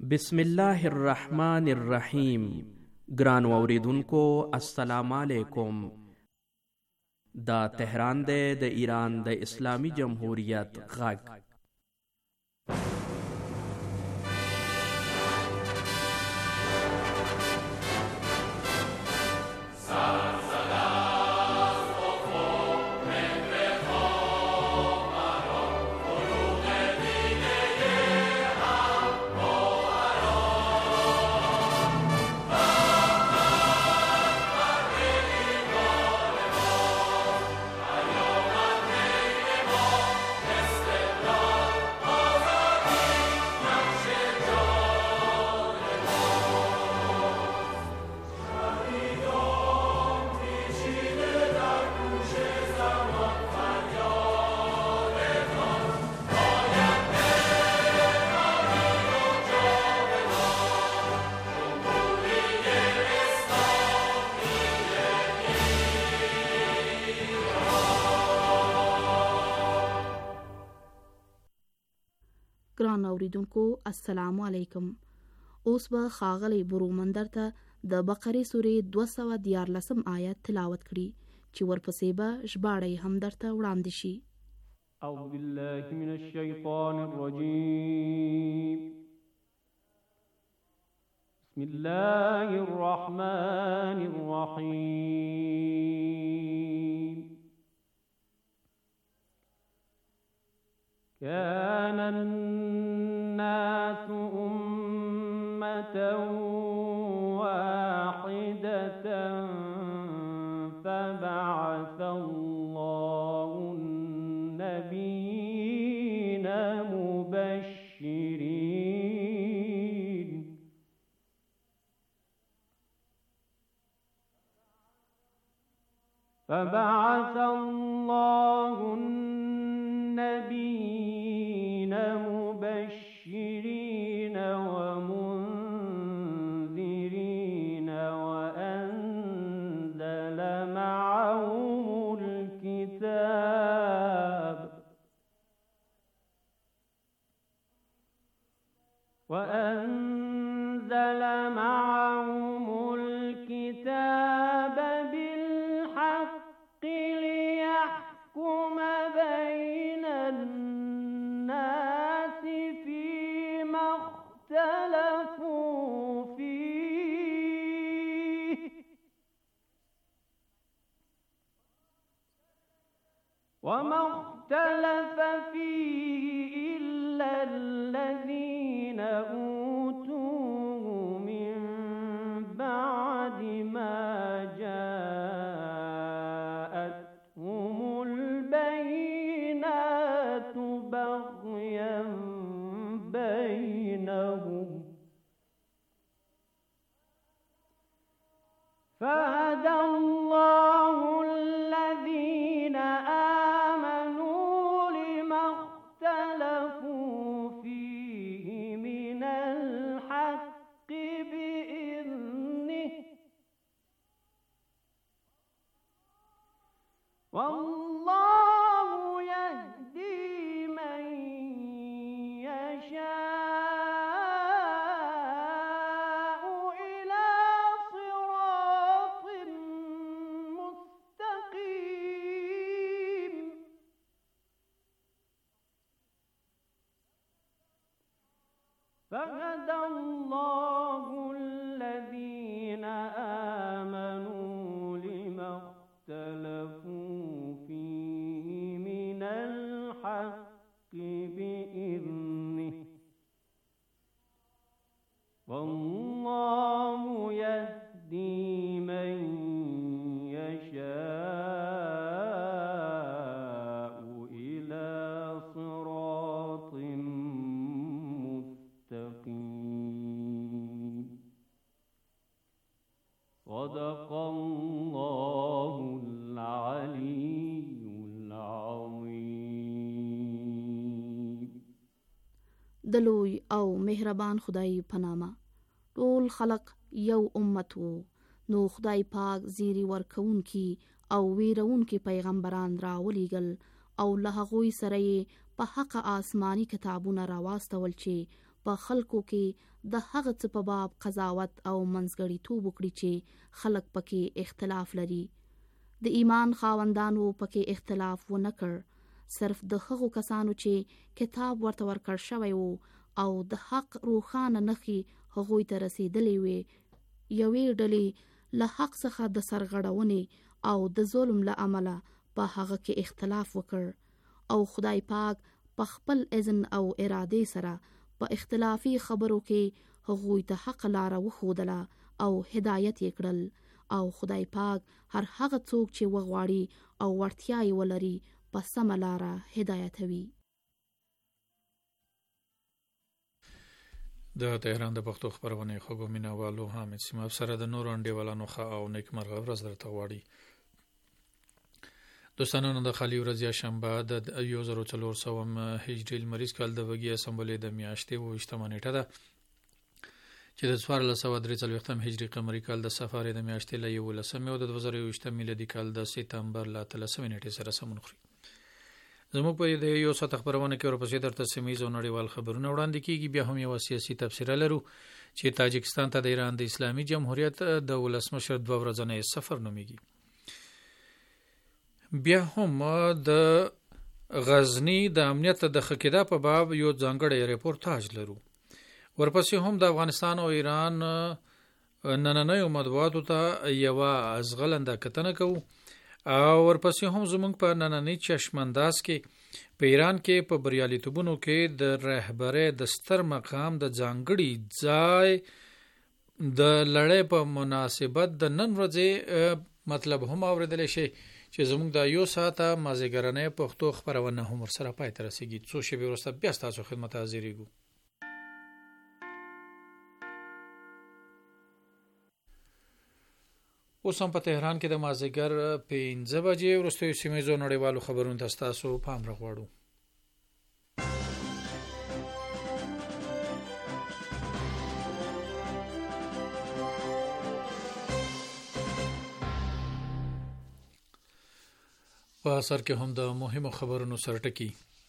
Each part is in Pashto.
بسم الله الرحمن الرحیم. ګران اوریدونکو السلام علیکم. دا تهران دی د ایران د اسلامی جمهوریت غږ. ګران اوریدونکو السلام علیکم. اوس به ښاغلی برومندر ته د بقرې سورې 214 آیت تلاوت کړي چې ورپسې به ژباړه هم درته وړاندې شي. اعوذ بالله من الشیطان الرجیم. بسم الله الرحمن الرحیم. كان الناس أمة واحدة فبعث الله النبيين مبشرين مبشرين ومنذرين وأنزل معهم الكتاب بالحق ليحكم بين الناس فيما اختلفوا فيه وما اختلف فيه إلا الذين أوتوه من بعد ما جاءتهم البينات بغيا بينهم فهدى الله الذين آمنوا لما اختلفوا فيه من الحق بإذنه والله يهدي من يشاء إلى صراط مستقيم. فهدى الله الذين آمنوا لما اختلفوا فيه من الحق بإذنه والله يهدي من يشاء إلى صراط مستقيم. صدق الله العلي العظيم. د لوی او مهربان خدای په نامه. ټول خلق یو امت وو، نو خدای پاک زیری ورکوونکی او ویرونکي پیغمبران راولېږل او له هغوی سره یې په حق آسماني کتابونه راواستول چې په خلکو کې د هغه څه په باب قضاوت او منځګړیتوب وکړي چې خلک پکې اختلاف لري. د ایمان خاوندانو پکې اختلاف ونه کړ، صرف د هغو کسانو چې کتاب ورته ورکړ شوی وو او د حق روښانه نښې هغوی ته رسیدلې وې، یوې ډلې له حق څخه د سرغړونې او د ظلم له امله په هغه کې اختلاف وکړ او خدای پاک په خپل اذن او ارادې سره په اختلافي خبرو کې هغوی ته حق لاره وښودله او هدایت یې کړل، او خدای پاک هر هغه څوک چې وغواړي او وړتیا یې ولري په سمه لاره هدایتوي. د تهران د پښتو خپرونې خوږو مینوالو حامد سیماب سره د نورو انډیوالانو ښه او نیکمرغه ورځ درته غواړي. دوستانو، نن د خالي ورځ یا شنبه د 1400 هجري لمریز کال د وږي اسمبلې د میاشتې 28 نیټه ده چې د 1443 هجري قمري کال د صفر د میاشتې له 11 او د 2020 میلادي کال د سپتمبر له 13 نیټې سره سمون خوري. زموږ په دې یو ساعت خبرونه کې ورپسې درته سیمه‌یز او نړیوال خبرونه وړاندې کیږي. بیا هم یو سیاسي تبصره لرو چې تاجکستان ته د ایران د اسلامي جمهوریت د ولسمشر 2 ورځنی سفر نومیږي. بیا هم د غزنی د امنیت د خکېدا په باب یو ځانګړی ریپورتاج لرو. ورپسې هم د افغانستان او ایران نننیو مطبوعاتو ته یو ازغلنده کتنه کوو، او ورپسې هم زموږ په نننی چشمانداز کې په ایران کې په بریالیتوبونو کې د رهبرۍ د ستر مقام د ځانګړي ځای د لړۍ په مناسبت د نن ورځې مطلب هم اوریدل شي چې زموږ د یو ساعته مازیګرنۍ پښتو خبرونه هم ورسره پای ته رسیږي. څو شېبې وروسته بیا ستاسو خدمت حاضرېږو. اوس هم په تهران کې د مازیګر 5 بجې وروستیو سیمه‌یزو نړیوالو خبرونو ته ستاسو پام راغواړو. په اثر کې هم د مهمو خبرونو سرټکی.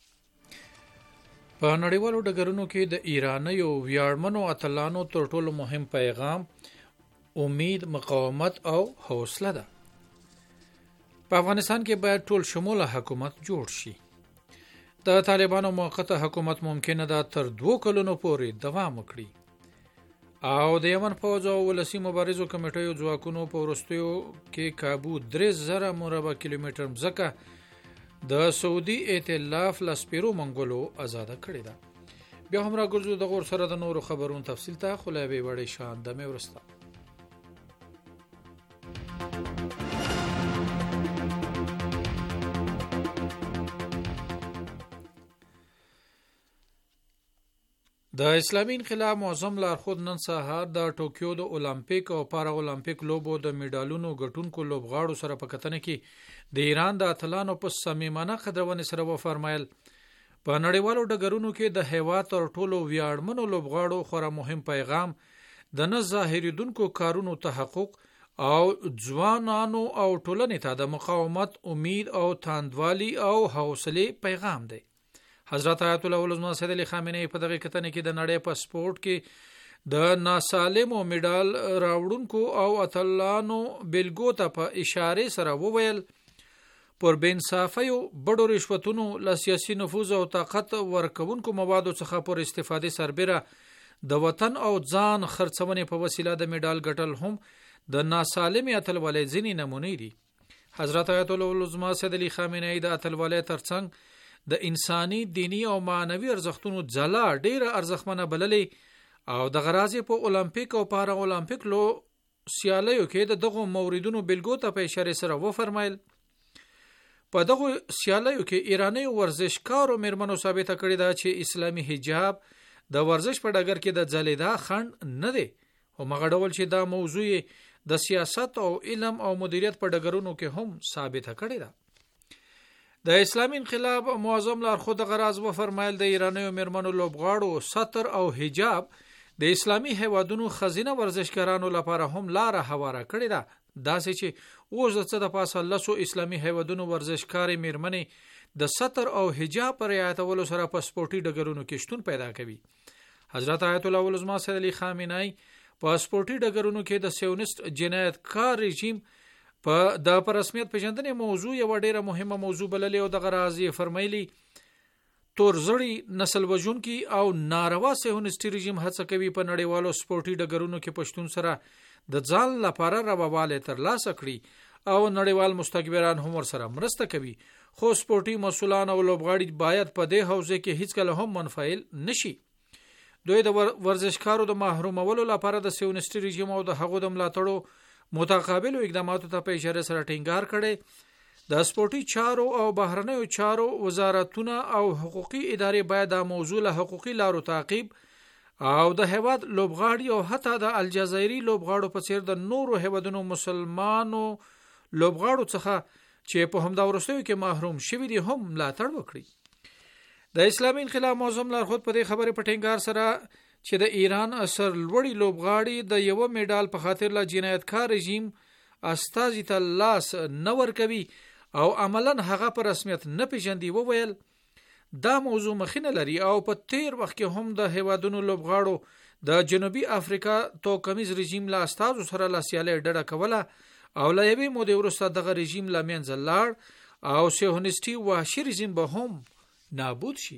په نړیوالو ډګرونو کې د ایرانیو ویاړمنو اتلانو تر ټولو مهم پیغام امید، مقاومت او حوصله ده. په افغانستان کې باید ټول شموله حکومت جوړ شي. د طالبانو موقته حکومت ممکنه ده تر 2 کلونو پورې دوام وکړي، او د یمن فوج او ولسی مبارزو کمیټیو ځواکونو په وروستیو کې کابو 3000 مربع کیلومتر ځمکه د سعودي ائتلاف لسپیرو منګولو آزاده کړې ده. بیا هم راګرځو د غور سره د نورو خبرونو تفصیل ته. خلابي وړي شان د مې ورسته. د اسلامي انقلاب معظم لارښود نن سهار د ټوکیو د اولمپیک او پارا اولمپیک لوبو د میډالونو ګټونکو لوبغاړو سره په کتنه کې د ایران د اتلانو په صمیمانه قدرونه سره وفرمایل په نړیوالو ډګرونو کې د هیواد تر ټولو ویاړمنو لوبغاړو خورا مهم پیغام د نه ظاهریدونکو کارونو تحقق او ځوانانو او ټولنې ته د مقاومت، امید او تاندوالي او حوصله پیغام دی. حضرت آیت الله العظمى سید علی خامنه‌ای په دغه کتنه کې د نړۍ په سپورت کې د ناسالمو میډال راوړونکو او اتلانو بلګو ته په اشاره سره وویل پر بینصافیو بډو رشوتونو له سیاسي نفوذ او طاقت ورکوونکو موادو څخه پر استفاده سربېره د وطن او ځان خرڅونې په وسیله د میډال ګټل هم د ناسالمې اتلوالۍ ځینې نمونې دي. حضرت آیت الله العظمى سید علی خامنه‌ای د اتلوالۍ ترڅنګ د انساني، دینی او معنوي ارزښتونو ځلا ډیره ارزښتمنه بللې او د غرازي په اولمپیک او پارا اولمپیک لو سیالیو کې دغه موردونو بلګو ته په اشاره سره وفرمایل په دغه سیالیو کې ایرانی ورزشکارو مرمنو ثابته کړی دا چې اسلامي حجاب د ورزش په ډګر کې د ځلیدا خند نه دی، او مغه ډول چې دا موضوع د سیاست او علم او مدیریت په ډګرونو کې هم ثابته کړی ده. د اسلامي انقلاب معظم لارښود غراز و فرمایل د ایرانیو مرمنو لوبغاړو ستر او حجاب د اسلامي هیوادونو خزینه ورزشکارانو لپاره هم لاره هواره کړې ده، داسې چې اوس د څه د پاسه لسو اسلامي هیوادونو ورزشکاري مرمنې د ستر او حجاب پر رعایتولو سره په سپورتي ډګرونو کې شتون پیدا کوي. حضرت آیت الله العظما سید علي خامنه‌ای په سپورټي ډګرونو کې د سیونست جنایتکار رژیم په د رسمیت پیژندنې موضوع یو ډیره مهمه موضوع بللې او د غرازي فرمایلی تورزړی نسل وژونکي او ناروا سیونستي رژیم هڅه کوي په نړیوالو سپورټي ډګرونو کې پښتون سره د ځان لپاره رواواله ترلاسه کړي او نړیوال مستکبران هم ورسره مرسته کوي، خو سپورټي مسولان او لوبغاړي باید په دې حوزه کې هیڅ کله هم منفعل نشي. دوی د ورزشکارو د محرومولو لپاره د سیونستي رژیم او د هغو د ملاتړو متقابل اقداماتو ته په اشاره سره ټینګار کړي. د سپورټي چارو او بهرنیو چارو وزارتونه او حقوقي ادارې باید د موضوع له حقوقي لارو تعقیب او د هیواد لوبغاړي او حتی د الجزایري لوبغاړو په څیر د نورو هیوادونو مسلمانو لوبغاړو څخه چې په همدا ورستیو کې محروم شوي دي هم ملاتړ وکړي. د اسلامي انقلاب معظم لارښود په دې خبره په ټینګار سره چې د ایران اثر لوړی لوبغاړي د یو میډال په خاطر لا جنایتکار رژیم استازي ته لاس نه ورکوي او عملاً هغه په رسمیت نه پیژندي، وویل دا موضوع مخینه لري او په تیر وخت کې هم د هیوادونو لوبغاړو د جنوبي افریقا توکمیز رژیم لا استازو سره لا سیالي ډډه کوله او لا یوې مودې وروسته دغه رژیم لا منځ لاړ او سیونستي وحشي رژیم به هم نابود شي.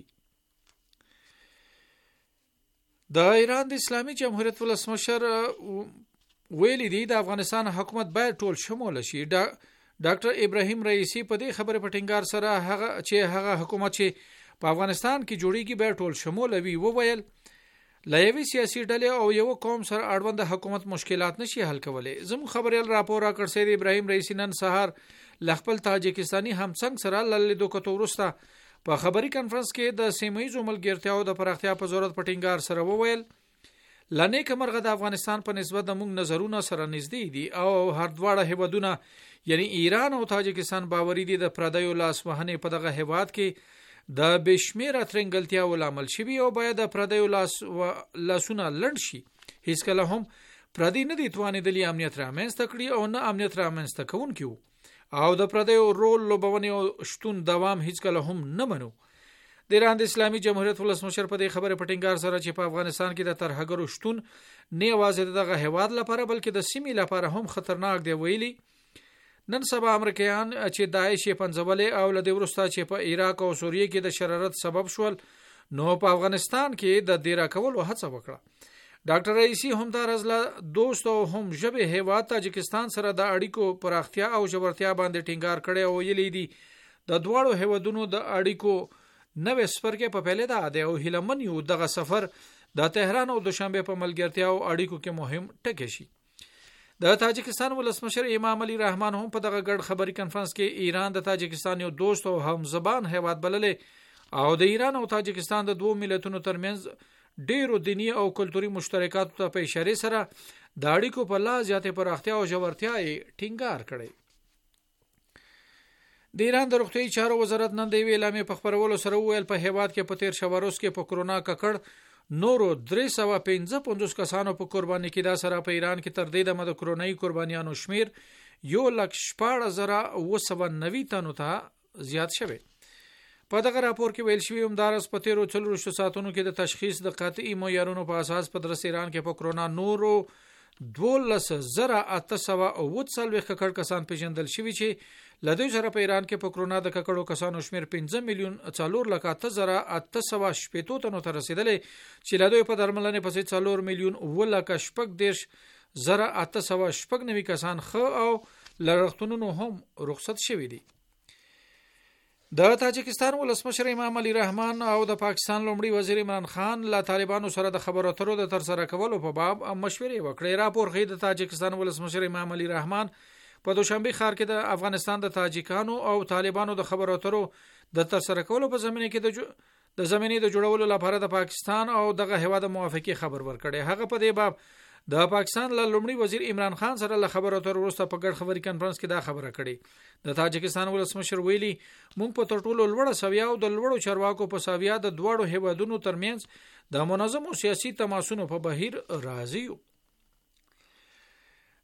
د ایران د اسلامي جمهوریت ولسمشر ویلي دی د افغانستان حکومت باید ټول شمول شي. ډاکټر ابراهیم رئیسی په دې خبره په ټینګار سره هغه حکومت چې په افغانستان کې جوړیږي باید ټول شمول وي، وویل لا یوې سیاسي ډلې او یو قوم سره اړوند حکومت مشکلات نشي حل کولای. زموږ خبريال راپور راکړ سید ابراهیم رئیسی نن سهار لخپل تاجکستاني همڅنګ سره لیدو کتو ورسته په خبري کانفرنس کې د سیمایي ملګرتیاو د پراختیا په ضرورت په ټینګار سره وویل لنې کمرغه د افغانستان په نسبت د موږ نظرونه سره نږدې دي او هر دواړه هیوادونه یعنی ایران او تاجکستان باوري دي د پردیو لاس وهنې په دغه هیواد کې د بشمیره ترنګلتیا ولامل شوی او باید د پردیو لاسونه لړ شي. هیڅ کله هم پردی نه دي توانېدلی امنیت رامنځته کړي او نه امنیت رامنځته کوونکي او د پردیو رول لوبونې او شتون دوام هیڅ کله هم نه منو. د ایران د اسلامي جمهوریت ولسمشر په دې خبره په ټینګار سره چې په افغانستان کې د ترهګرو شتون نه یوازې دغه هیواد لپاره بلکې د سیمې لپاره هم خطرناک دی، ویلي نن سبا امریکایان چې داعش یې پنځولې او لدې وروسته چې په عراق او سوریه کې د شرارت سبب شول نو په افغانستان کې د دیرا کولو هڅه وکړه. ډاکټر رئیسی هم دا رزله دوست او هم ژبه هیواد تاجکستان سره د اړیکو پراختیا او ژورتیا باندې ټینګار کړي او یې لیدي د دواړو هیوادونو د اړیکو نوې سفرګه په پیله ده او هیلمن یو دغه سفر د تهران او دوشنبه په ملګرتیا او اړیکو کې مهم ټکی شي. د تاجکستان ولسمشر امام علي رحمان هم په دغه ګډ خبري کانفرنس کې ایران د تاجکستان یو دوست او هم زبان هیواد بللې او د ایران او تاجکستان د دوه ملتونو ترمنځ ډیرو دینی او کلتوري مشترکاتو ته په اشاره سره د اړیکو په لا زیاتې پراختیا او ژورتیا یې ټینګار کړي. د ایران د روغتیايي چارو وزارت نن د اعلامیې په خبرولو سره ویل په هیواد کې په تیر شوروز کې په کرونا ککړ نورو 355 کسانو په قرباني کې دا سره په ایران کې تر دې د کورونای قربانیانو شمیر 1,14,990 تنو ته زیات شوی. په دغه راپور کې ویل شوی همدارس په 13 ساعتونو کې د تشخیص د قطعي معیارونو په اساس په درس ایران کې په کرونا نورو 12,840 ککړ کسان پیژندل شوی چې لدې سره په ایران کې په کرونا د ککړو کسانو شمیر 5,4,880 تنو ته رسیدلې چې لدې په درملنې پسې 4,1,880 کسان خو او لړختونو هم رخصت شوی دي. د تاجکستان ولسمشر امام علي رحمان او د پاکستان لومړي وزیر عمران خان لا طالبانو سره د خبرو اترو د ترسره کولو په باب مشورې وکړې. راپور ښیي د تاجکستان ولسمشر امام علي رحمان په دوشنبه ښار کې د افغانستان د تاجکانو او طالبانو د خبرو اترو د ترسره کولو په زمینه کې د زمینې د جوړولو لپاره د پاکستان او دغه هیواد موافقه خبر ورکړي. هغه په دې باب د پاکستان لومړي وزیر عمران خان سره له خبرو اترو وروسته په ګډ خبري کانفرنس کې دا خبره کړې. د تاجکستان ولسمشر ویلي موږ په ټولو لوړه سویا او د لوړو چارواکو په سویا د دواړو هیوادونو ترمنځ د منظم سیاسي تماسونو په بهیر راضي یو.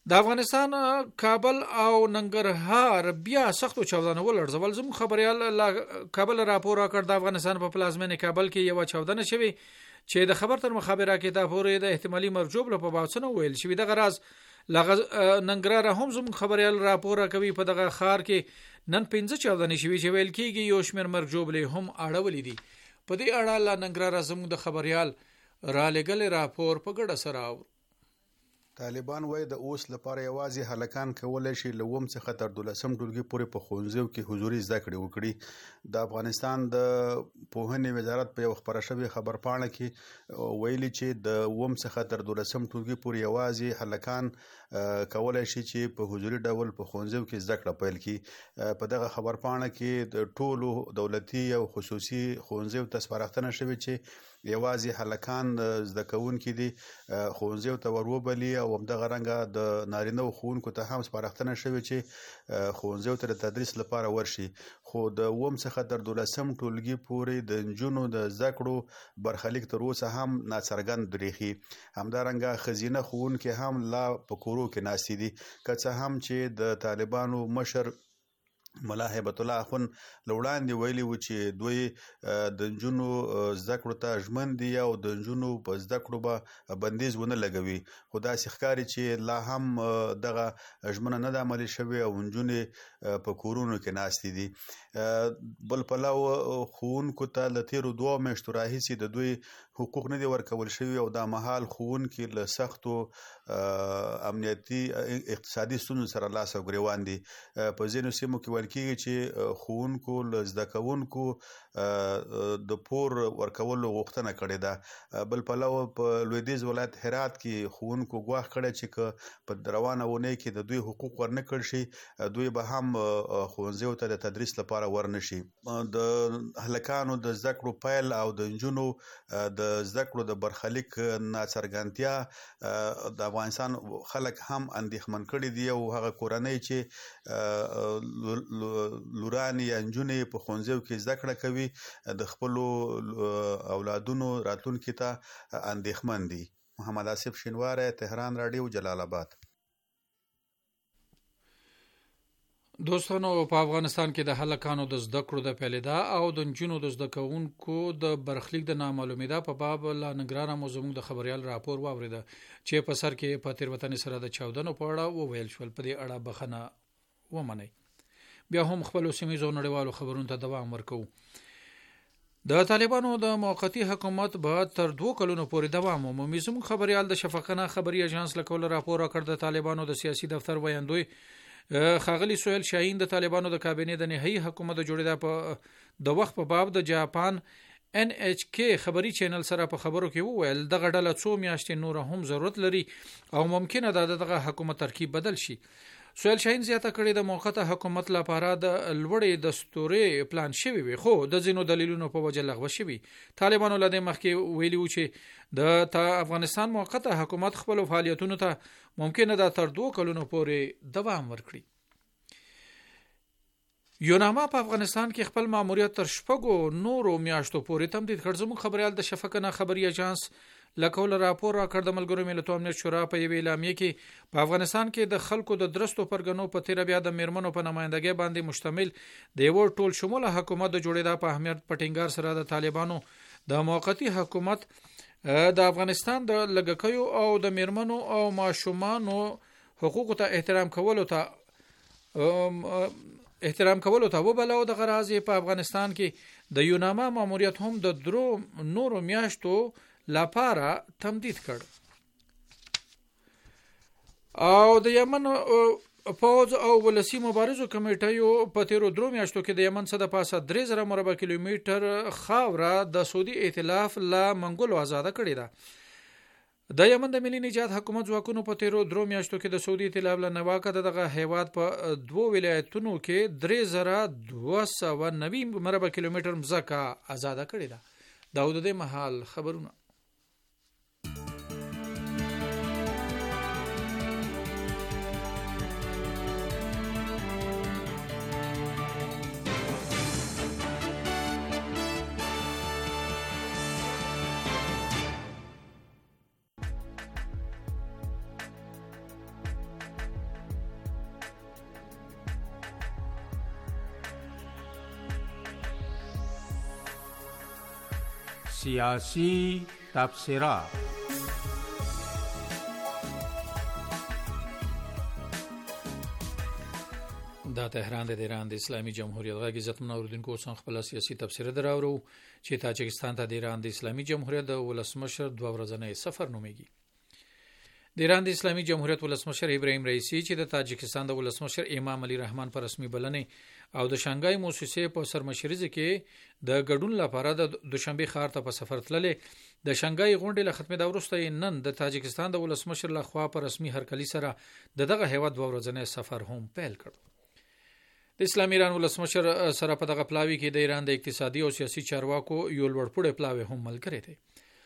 د افغانستان کابل او ننګرهار بیا سختو چاودنه ولړزول. زموږ خبريال کابل راپور کړ د افغانستان په پلازمینه کابل کې یو چاودنه شوی چې د خبر تر مخابره کې د پورې د احتمالي مرجوب په باوڅنه ویل شوی. د غراز ننګرهار هم زموږ خبريال راپور کوي په دغه خار کې نن 15 چاودنه شوی چې ویل کېږي یو شمېر مرجوب له هم اړولې دي. په دې اړه لا ننګرهار زموږ د خبريال را لګل راپور په ګډه سره اور. طالبان وایي د اوس لپاره یوازې هلکان کولای شي له اوم څخه تر 12 ټولګي پورې په ښوونځیو کې حضوري زده کړې وکړي. د افغانستان د پوهنې وزارت په یو خبره شوی خبرپاڼه کې ویلي چې د اوم څخه تر 12 ټولګي پورې یوازې هلکان کولای شي چې په حضوري ډول په ښوونځیو کې زده کړه پیل کړي. په دغه خبرپاڼه کې د ټولو دولتي او خصوصي ښوونځیو ته سپارښتنه شوې چې یوازې هلکان زده کوونکي دي ښوونځیو ته وروبلي او همدغه رنګه د نارینه ښوونکو ته هم سپارښتنه شوې چې ښوونځیو ته د تدریس لپاره ورشي. خو د اوم څخه تر 12 ټولګي پورې د نجونو د زده کړو برخلیک تر اوسه هم ناڅرګند بریښي. همدارنګه ښځینه ښوونکي هم لا په کورو کې ناستې دي که څه هم چې د طالبانو مشر ملا هیبت الله اخون لوړاندې ویلي و چې دوی د نجونو زده کړو ته ژمن دي او د نجونو په زده کړو به بندیز ونه لګوي. خو داسې ښکاري چې لا هم دغه ژمنه نه ده عملي شوې او نجونې په کورونو کې ناستې دي. بل پلو ښوونکو ته له تیرو 2 میاشتو راهیسې د دوی حقوق نه دي ورکول شوي او دا مهال ښوونکي له سختو امنیتي اقتصادي ستونزو سره لاس او ګریوان دي. په ځینو سیمو کې ویل کېږي چې ښوونکو له زده کوونکو د پور ورکولو غوښتنه کړې ده. بل پلو په لویدیځ ولایت هرات کې ښوونکو ګواښ کړی چې که په روانه اونۍ کې د دوی حقوق ورنه کړل شي دوی به هم ښوونځیو ته د تدریس لپاره ورنشي. د هلکانو د زده کړو پیل او د نجونو د زده کړو د برخلیک ناڅرګندتیا د افغانستان خلک هم اندېښمن کړي دي او هغه کورنۍ چې لورانې یا نجونې په ښوونځیو کې زده کړه کوي د خپلو اولادونو راتلونکي ته اندېښمن دي. محمد آصف شینواری، تهران رادیو، جلال آباد. دوستانو په افغانستان کې د هلکانو د زده کړو د پیلېدا او د نجونو د زده کوونکو د برخلیک د نامعلومېدا په باب لا ننګرهار مو زموږ د خبريال راپور واورېده چې په سر کې په تېروتنې سره د چاودنو په اړه وویل شول. په دې اړه بخښنه ومنئ. بیا هم خپل سیمه‌ییزو نړیوالو خبرونو ته دوام ورکوو. د طالبانو د موقتی حکومت به تر 2 کلونو پورې دوام ومومي. زموږ خبريال د شفقانه خبري اژانس له کوله راپور کړ د طالبانو د سیاسي دفتر ویاندوی خاغلی سهیل شاهین د طالبانو د کابینې د نهایی حکومت د جوړېدا د وخت په باب د جاپان NHK خبري چینل سره په خبرو کې وویل دغه ډله 2 میاشتې نور هم ضرورت لري او ممکنه ده دغه حکومت ترکیب بدل شي. سهیل شاهین زیاته کړې د موقته حکومت لپاره د لوړې دستوري پلان شوی وي خو د ځینو دلیلونو په وجه لغوه شوی. طالبانو لدې مخکې ویلي و چې د افغانستان موقته حکومت خپل فعالیتونو ته ممکنه ده تر 2 کلونو پورې دوام ورکړي. یوناما په افغانستان کې خپل ماموریت تر 4 نورو میاشتو پورې تمدید کړ. زموږ خبريال د شفقانه خبري اژانس لکول راپور راکړ د ملګرو ملتونو امنیت شورا په یوې اعلامیه کې په افغانستان کې د خلکو د درستو پرګنو په تیر بیا د میرمنو په نمائندګۍ باندې مشتمل د یو ټول شموله حکومت د جوړېدا په اهمیت پټینګار سره د طالبانو د موقتی حکومت د افغانستان د لګکیو او د میرمنو او ماشومانو حقوقو ته احترام کولو ته وبلو. د غراض په افغانستان کې د یوناما ماموریت هم د 3 نورو میاشتو لپاره تمدید کړ. او د یمن پوز او ولسی مبارزو کمیټیو په تیرو 3 میاشتو کې د یمن څخه د پاسه 3000 مربع کیلومتر خاوره د سعودي ائتلاف لا منګولو آزاد کړې ده. د یمن د ملي نجات حکومت ځواکونو په تیرو 3 میاشتو کې د سعودي ائتلاف له نواکه دغه هیواد په 2 ولایتونو کې 3290 مربع کیلومتر مځکه آزاد کړې ده. دا د دې محل خبرونه. سیاسی تبصره. دا تهران د ایران د اسلامي جمهوریت غږ عزتمن اوریدونکو څنګه خپل سیاسي تبصره دراوړو چې تاجکستان ته د ایران د اسلامي جمهوریت د ولسمشر 2 ورځنی سفر نومیږي. د ایران د اسلامي جمهوریت ولسمشر ابراهیم رئیسی چې د تاجکستان د ولسمشر امام علي رحمان پر رسمي بلنې او د شانګهای موسسې په سرمشرۍ کې د ګډون لپاره د دوشنبه ښار ته په سفر تللې. د شانګهای غونډې له ختمېدا وروسته نن د تاجکستان د ولسمشر لخوا په رسمي هرکلي سره دغه هیواد 2 ورځنی سفر هم پیل کړ. د اسلامي ایران ولسمشر سره په دغه پلاوي کې د ایران د اقتصادي او سیاسي چارواکو یو لوړپوړی پلاوی هم ملګری دی.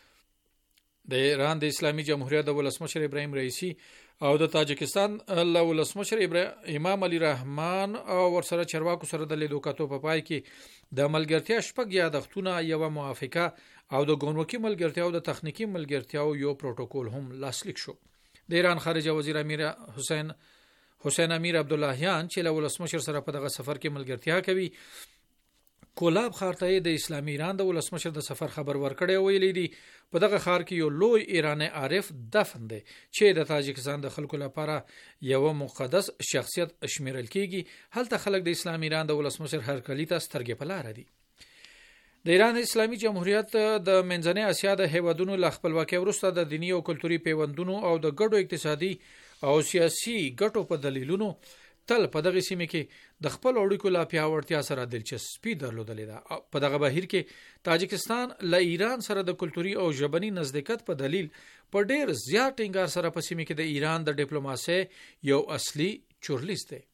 د ایران د اسلامي جمهوریت د ولسمشر ابراهیم رئیسی او د تاجکستان له ولسمشر امام علي رحمان او ورسره چارواکو سره د لیدو کتو په پای کې د ملګرتیا شپږ یادښتونه یو موافقه او د ګمرکي ملګرتیا او د تخنیکی ملګرتیا یو پروتوکول هم لاسلیک شو. د ایران خارجه وزیر امیر حسین امیر عبداللهیان چې له ولسمشر سره په دغه سفر کې ملګرتیا کوي کولاب ښار ته د اسلامي ایران د ولسمشر د سفر خبر ورکړی ویلي دی په دغه ښار کې یو لوی ایرانی عارف دفن دی چې د تاجکستان د خلکو لپاره یو مقدس شخصیت شمیرل کیږي. هلته خلک د اسلامي ایران د ولسمشر هرکلي ته سترګې په لار دي. د ایران اسلامي جمهوریت د منځنۍ اسیا د هیوادونو له خپلواکۍ وروسته د دینی او کلتوري پیوندونو او د ګډو اقتصادي او سیاسي ګټو په دلیلونو تل په دغه سیمه کې د خپل اړیکو لا پیاوړتیا سره دلچسپي درلودلې ده. په دغه بهیر کې تاجکستان له ایران سره د کلتوري او ژبني نزدېکت په دلیل په ډېر زیات ټینګار سره په سیمه کې د ایران د ډیپلوماسۍ یو اصلي چورلیست دی.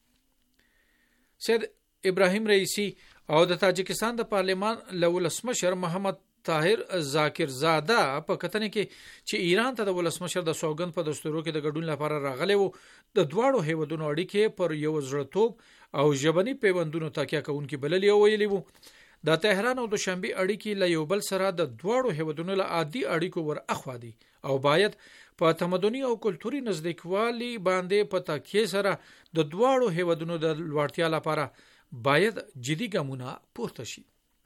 سید ابراهیم رئیسی او د تاجکستان د پارلمان له ولسمشر محمد طاهر ذاکر زاده په کتنې کې چې ایران ته د ولسمشر د سوګند په دستورو کې د ګډون لپاره راغلی وو د دواړو هیوادونو اړیکې پر یو زړه‌توب او ژبني پیوندونو تکیه کوونکې بللې او ویلي وو د تهران او دوشنبه اړیکې له یو بل سره د دواړو هیوادونو له عادي اړیکو ور اخوا دي او باید په تمدني او کلتوري نزدېکوالي باندې په تکیه سره د دواړو هیوادونو د لوړتیا لپاره باید جدي ګامونه پورته شي.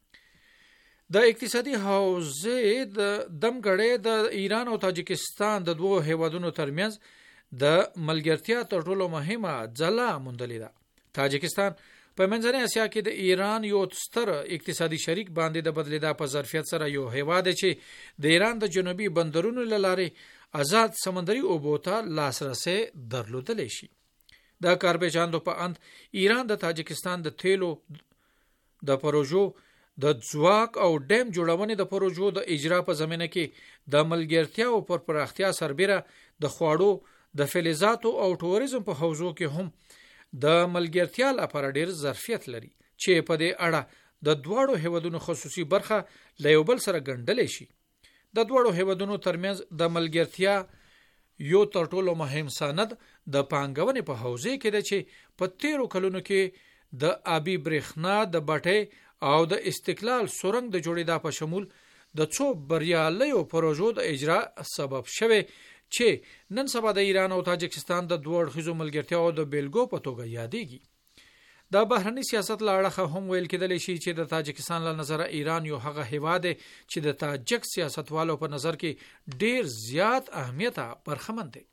د اقتصادي حوزې د دمګړې د ایران او تاجکستان د دوه هیوادونو ترمنځ د ملګرتیا تر ټولو مهمه ځلا موندلې ده. تاجکستان په منځنۍ اسیا کې د ایران یو ستر اقتصادي شریک باندې د بدلیدا په ظرفیت سره یو هیواد چې د ایران د جنوبي بندرونو لاره آزاد سمندري اوبو ته لاسرسي درلودلی شي. د کارپېژاندو په اند ایران د تاجکستان د تیلو د پروژو د ځواک او ډیم جوړونې د پروژو د اجرا په زمینه کې د ملګرتیا او پر پراختیا سربېره د خواړو د فلزاتو او ټوریزم په حوزو کې هم د ملګرتیا لپاره ډېر ظرفیت لري چې په دې اړه د دواړو هیوادونو خصوصي برخه له یو بل سره ګنډلې شي. د دواړو هیوادونو ترمنځ د ملګرتیا یو تر ټولو مهم سند د پانګونې په حوزې کې ده چې په 13 کلونو کې د آبي برېښنا د بټۍ او د استقلال سورنګ د جوړېدا په شمول د څو بریالیو پروژو د اجرا سبب شوه چې نن سبا د ایران او تاجکستان د دوه اړخیزو ملګرتیاو د بیلګو په توګه یادېږي. د بهرنی سیاست له اړخه هم ویل کېدلی شي چې د تاجکستان له نظره ایران یو هغه هیواد دی چې د تاجک سیاستوالو په نظر کې ډیر زیات اهمیت برخمن دی.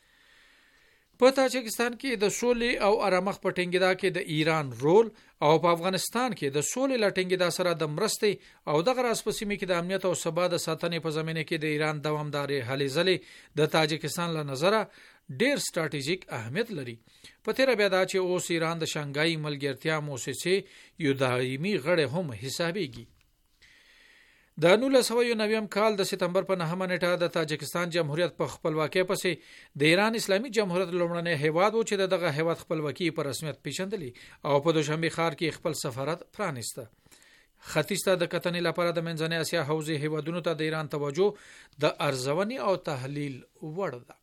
په تاجکستان کې د سولې او آرامښت په ټینګېدا کې د ایران رول او په افغانستان کې د سولې له ټینګېدا سره د مرستې او د غراس په سیمه کې د امنیت او ثبات د ساتنې په زمینه کې د ایران دوامدارې هلې ځلې د تاجکستان له نظره ډیر ستراتیژیک اهمیت لري. په تیر بیا دا چې اوس ایران د شانګهای ملګرتیا موسسې یو دایمي غړی هم حسابېږي. د 1990 کال د سپتمبر په 9 نیټه د تاجکستان جمهوریت په خپلواکۍ پسې د ایران اسلامي جمهوریت لومړنی هیواد و چې دغه هیواد خپلواکي په رسمیت پیژندلی او په دوشنبه ښار کې خپل سفارت پرانیسته. ختیځ ته د کتنې لپاره د منځنۍ اسیا حوزې هیوادونو ته د ایران توجه د ارزونې او تحلیل وړ ده.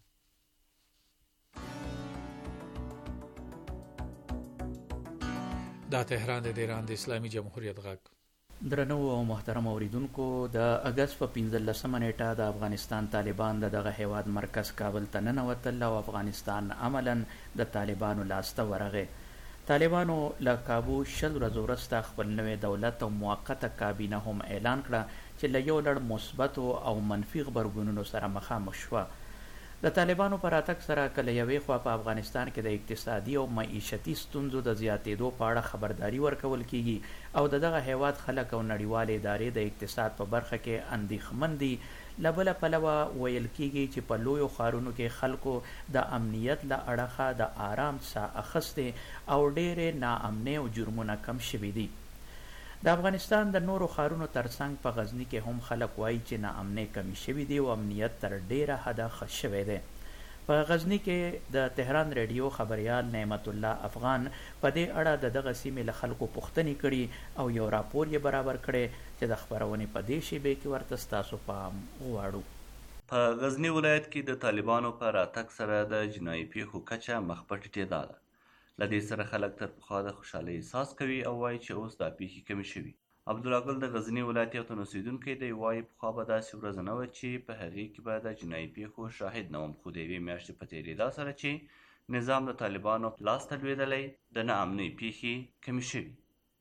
دا تهران د ایران د اسلامي جمهوریت غږ. درنو او محترم اوریدونکو، د اگست په 15 نیټه د افغانستان طالبان دغه هیواد مرکز کابل ته ننوتل او افغانستان عملاً د طالبانو لاسته ورغی. طالبانو له کابو 10 ورځې وروسته خپل نوی دولت او موقته کابینه هم اعلان کړه چې له یو لړ مثبتو او منفي غبرګونونو سره مخامخ شوه. د طالبانو پر راتګ سره که له یوې خوا په افغانستان کې د اقتصادي او معیشتي ستونزو د زیاتېدو په اړه خبرداري ورکول کیږي او دغه هیواد خلک او نړیوالې ادارې د اقتصاد په برخه کې اندېښمن دي، له بله پلوه ویل کیږي چې په لویو ښارونو کې خلکو د امنیت له اړخه د آرام ساه اخیستې او ډېرې ناامنۍ او جرمونه کم شوي دي. د افغانستان د نورو ښارونو ترڅنګ په غزني کې هم خلک وایي چې ناامنۍ کمی شوي دي او امنیت تر ډیره حده ښه شوی دی. په غزني کې د تهران ریډیو خبریال نعمت الله افغان په دې اړه د دغه سیمې له خلکو پوښتنې کړي او یو راپور یې برابر کړی چې د خپرونې په دې شیبې کې ورته ستاسو پام غواړو. په غزني ولایت کې د طالبانو په راتګ سره د جنایي پیښو کچه مخ په ټیټېدا ده. له دې سره خلک تر پخوا د خوشحالۍ احساس کوي او وایي چې اوس دا پیښې کمې شوي. عبدالله ګل د غزني ولایت یو تن اوسېدونکی دی، وایي پخوا به داسې ورځ نه وه چې په هغې کې به د جنایي پیښو شاهد نه وم، خو د یوې میاشتې په تېرېدا سره چې نظام د طالبانو لاس ته لوېدلی، د ناامنۍ پیښې کمې شوي.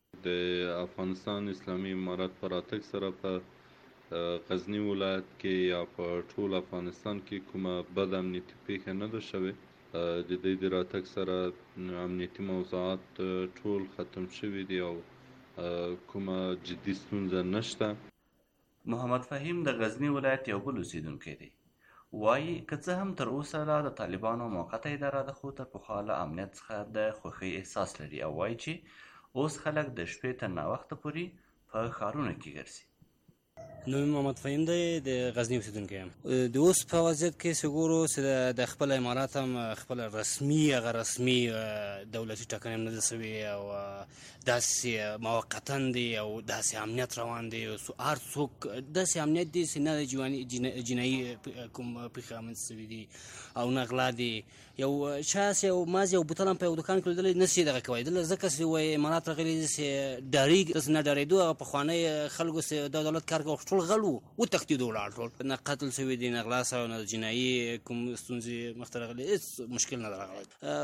د افغانستان اسلامي امارت په راتګ سره په غزني ولایت کې یا په ټول افغانستان کې کومه بد امنیتي پیښه نه ده شوې. د دې د راتګ سره امنیتي موضوعات ټول ختم شوي دي او کومه جدي ستونزه نشته. محمد فهیم د غزني ولایت یو بل اوسېدونکی دی، وایي که څه هم تر اوسه لا د طالبانو موقته اداره ده، خو تر پخوا له امنیت څخه د خوښۍ احساس لري او وایي چې اوس خلک د شپې تر ناوخته پورې په ښارونو کې ګرځي. نوم محمد فهیم دی، د غزني اوسېدونکی یم. د اوس په وضعیت کې چې ګورو چې د خپل امارات هم خپل رسمي دولتي ټاکنې هم نه ده سوې او داسې موقتا دي او داسې امنیت روان دی. هر څوک داسې امنیت دی چې نه د جنایي کوم پیښې رامنځته شوي دي او نه غلا دي. یو شخص یو مازې یو بوتل هم په یو دوکان کې لیدلی نه شي دغه کوی دله ځکه چې وایي امارات راغلي دي چې ډارېږي، داسې نه ډارېدو. هغه پخوانی خلکو چې د دولت کار کوي ټول غل وو، وتښتېدو ولاړ ټول، نه قتل شوي دي نه غلا شوی نه جنایي کوم ستونزې مخته راغلي، هېڅ مشکل نه راغلی.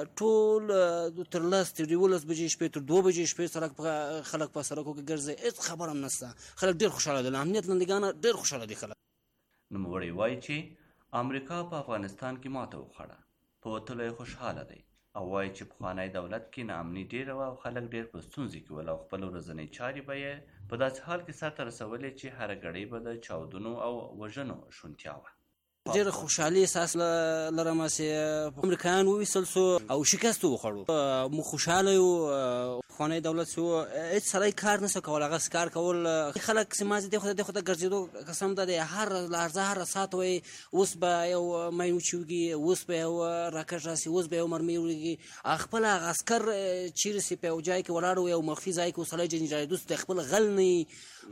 ټول تر 10 تر 11 بجې شپې تر 2 بجې شپې خلک په سړکو کې ګرځي، هېڅ خبر هم نشته. خلک ډېر خوشحاله دي، له امنیت لنډګانه ډېر خوشحاله دي خلک. نوموړی وایي چې امریکا په افغانستان کې ماته وخوړه، په وتلو یې خوشحاله دی او وایي چې پخوانی دولت کې ناامني ډېره وه او خلک ډېر په ستونزې کې ول او خپل ورځنۍ چارې به یې په داسې حال کې سرته رسولې چې هره ګړۍ به د چاودنو او وژنو شونتیا وه. ډېر خوشحالي احساس لرم چې امریکایان وویستل سو او شکست وخوړو. موږ خوشحاله یو. پخوانی دولت چې و هېڅ سړی کار نشو کولی، هغه کار کول خلک چې مازې دې خوا ته ګرځېدو قسم ده دی، هر لحظه هر ساعت وایي اوس به یو مین وچوږي، اوس به یو راکټ راسي، اوس به یو مرمۍ وړېږي. خپل هغه عسکر چیرې چې په یو ځای کې ولاړ وي یو مخفي ځای کې سړی جنجالېدو د خپل غل نه وي.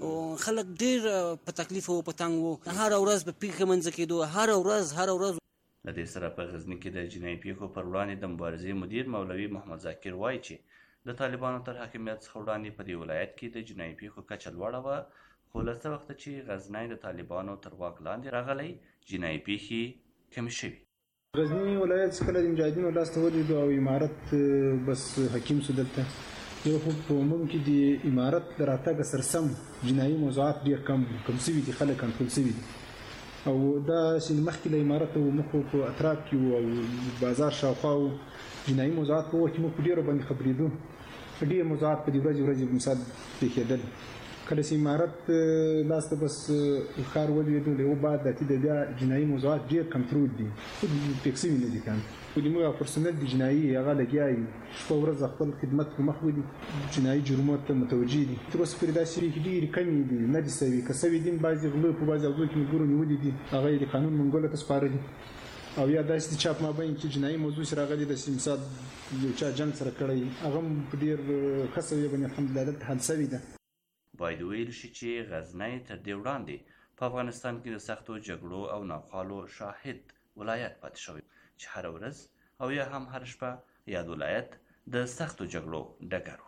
خلک ډېر په تکلیف او په تنګ وو، هره ورځ به پیښې منځه کېدو، هره ورځ. له دې سره په غزني کې د جنایي پیښو پر وړاندې د مبارزې مدیر مولوي محمد ذاکر وایي چې د طالبانو تر حاکمیت څخه وړاندې په دې ولایت کې د جنایي پیښو کچه لوړه وه، خو له څه وخته چې غزنی د طالبانو تر واک لاندې راغلی، جنایي پیښې کمې شوي. غزني ولایت څخه د مجاهدینو لاس ته ولوېدو او امارت بس حکیم شو. دلته یو خو په عموم کې د امارت د راتګ سرسم جنایي موضوعات ډېر کم شوي دي، خلک کنټرول شوي دي او دا چې مخکې له امارت و موږ په اطراف کې او بازار شاوخوا و جنایي موضوعات په وخت کې موږ په ډېرو باندې خبرېدو. ډېر موضوعات په دې ورځې مثال پېښېدل. کله چې امارت لاس ته بس ښار ولوېدو له یو بعد د بیا جنایي موضوعات ډېر کنټرول دي، پېښ شوي نه دي کان. خو زموږ پرسنل دي جنایي هغه لګیا وي، شپه ورځ خپل خدمت په مخ وړي، جنایي جرمو ته متوجه دي. تر اوسه پورې داسې پیښې ډېرې کمې دي، نه دي شوي. که شوي دي بعضې غلو په بعضې هغو کې ملګرو نیولي دي، هغه یې د قانون منګولو ته سپارلي. او یا داسې د چا په مابین کې جنایي موضوع چې راغلي داسې مثال یو چا جنګ سره کړی، هغه هم په ډېر ښه سویې باندې الحمدلله دلته حل شوې ده. باید ویل شي چې غزنی تر دې وړاندې په افغانستان کې د سختو جګړو او ناخوالو شاهد ولایت پاتې شوی چې هره ورځ او یا هم هر شپه یاد ولایت د سختو جګړو ډګر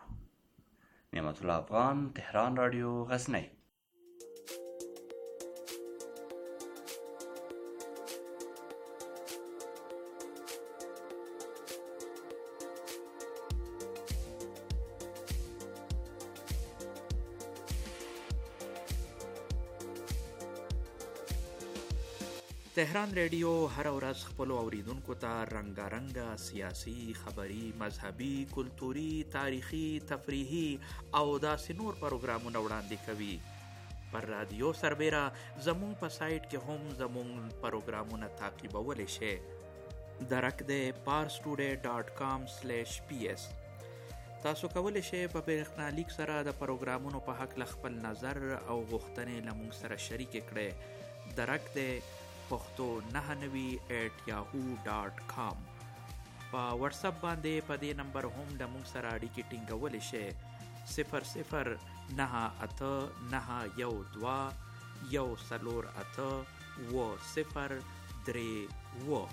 و. نعمت الله افغان، تهران رادیو، غزنی. تهران ریډیو هر ورځ خپل اوریدونکو ته رنگارنګه سیاسي، خبري، مذهبي، کلتوري، تاریخي، تفریحي او داسې نور پروګرامونه وړاندې کوي. پر رادیو سربیره زموږ په سایټ کې هم زموږ پروګرامونه تعقیبولی شئ. درک د parstoday.com/ps. تاسو کولی شئ په برېښنالیک سره د پروګرامونو په هکله خپل نظر او غوښتنې له موږ سره شریکې کړئ. درک د پښتو 99@yahoo.com. په واتساپ باندې په دې نمبر هم د موږ سره اړیکې ټینګولی شئ. 009891483032.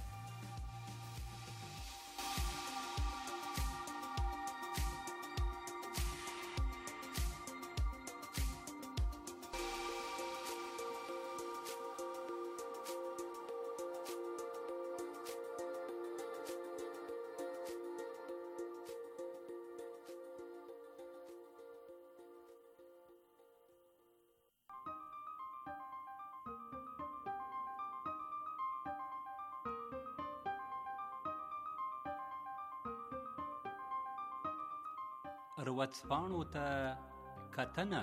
ورځپاڼو ته کتنه.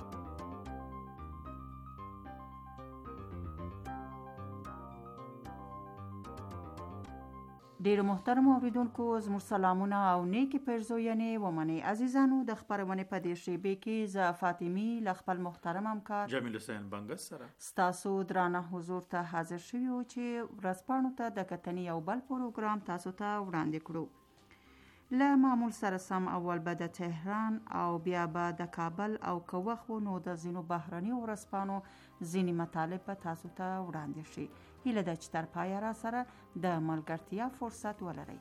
ډیرو محترمو اوریدونکو زموږ سلامونه او نیکی پیرزوینې ومنئ. عزیزانو د خپرونې په دې شیبې کې زه فاطمی له خپل محترم همکار جمیل حسین بنګس سره ستاسو درانه حضور ته حاضر شوي یو چې ورځپاڼو ته د کتنې یو بل پروګرام تاسو ته وړاندې کړو. له معمول سره سم اول به د تهران او بیا به د کابل او که وخت و نو د ځینو بهرني ورځپاڼو ځینې مطالب به تاسو ته وړاندې شي. هیله ده چې تر پایه را سره د ملګرتیا فرصت ولرئ.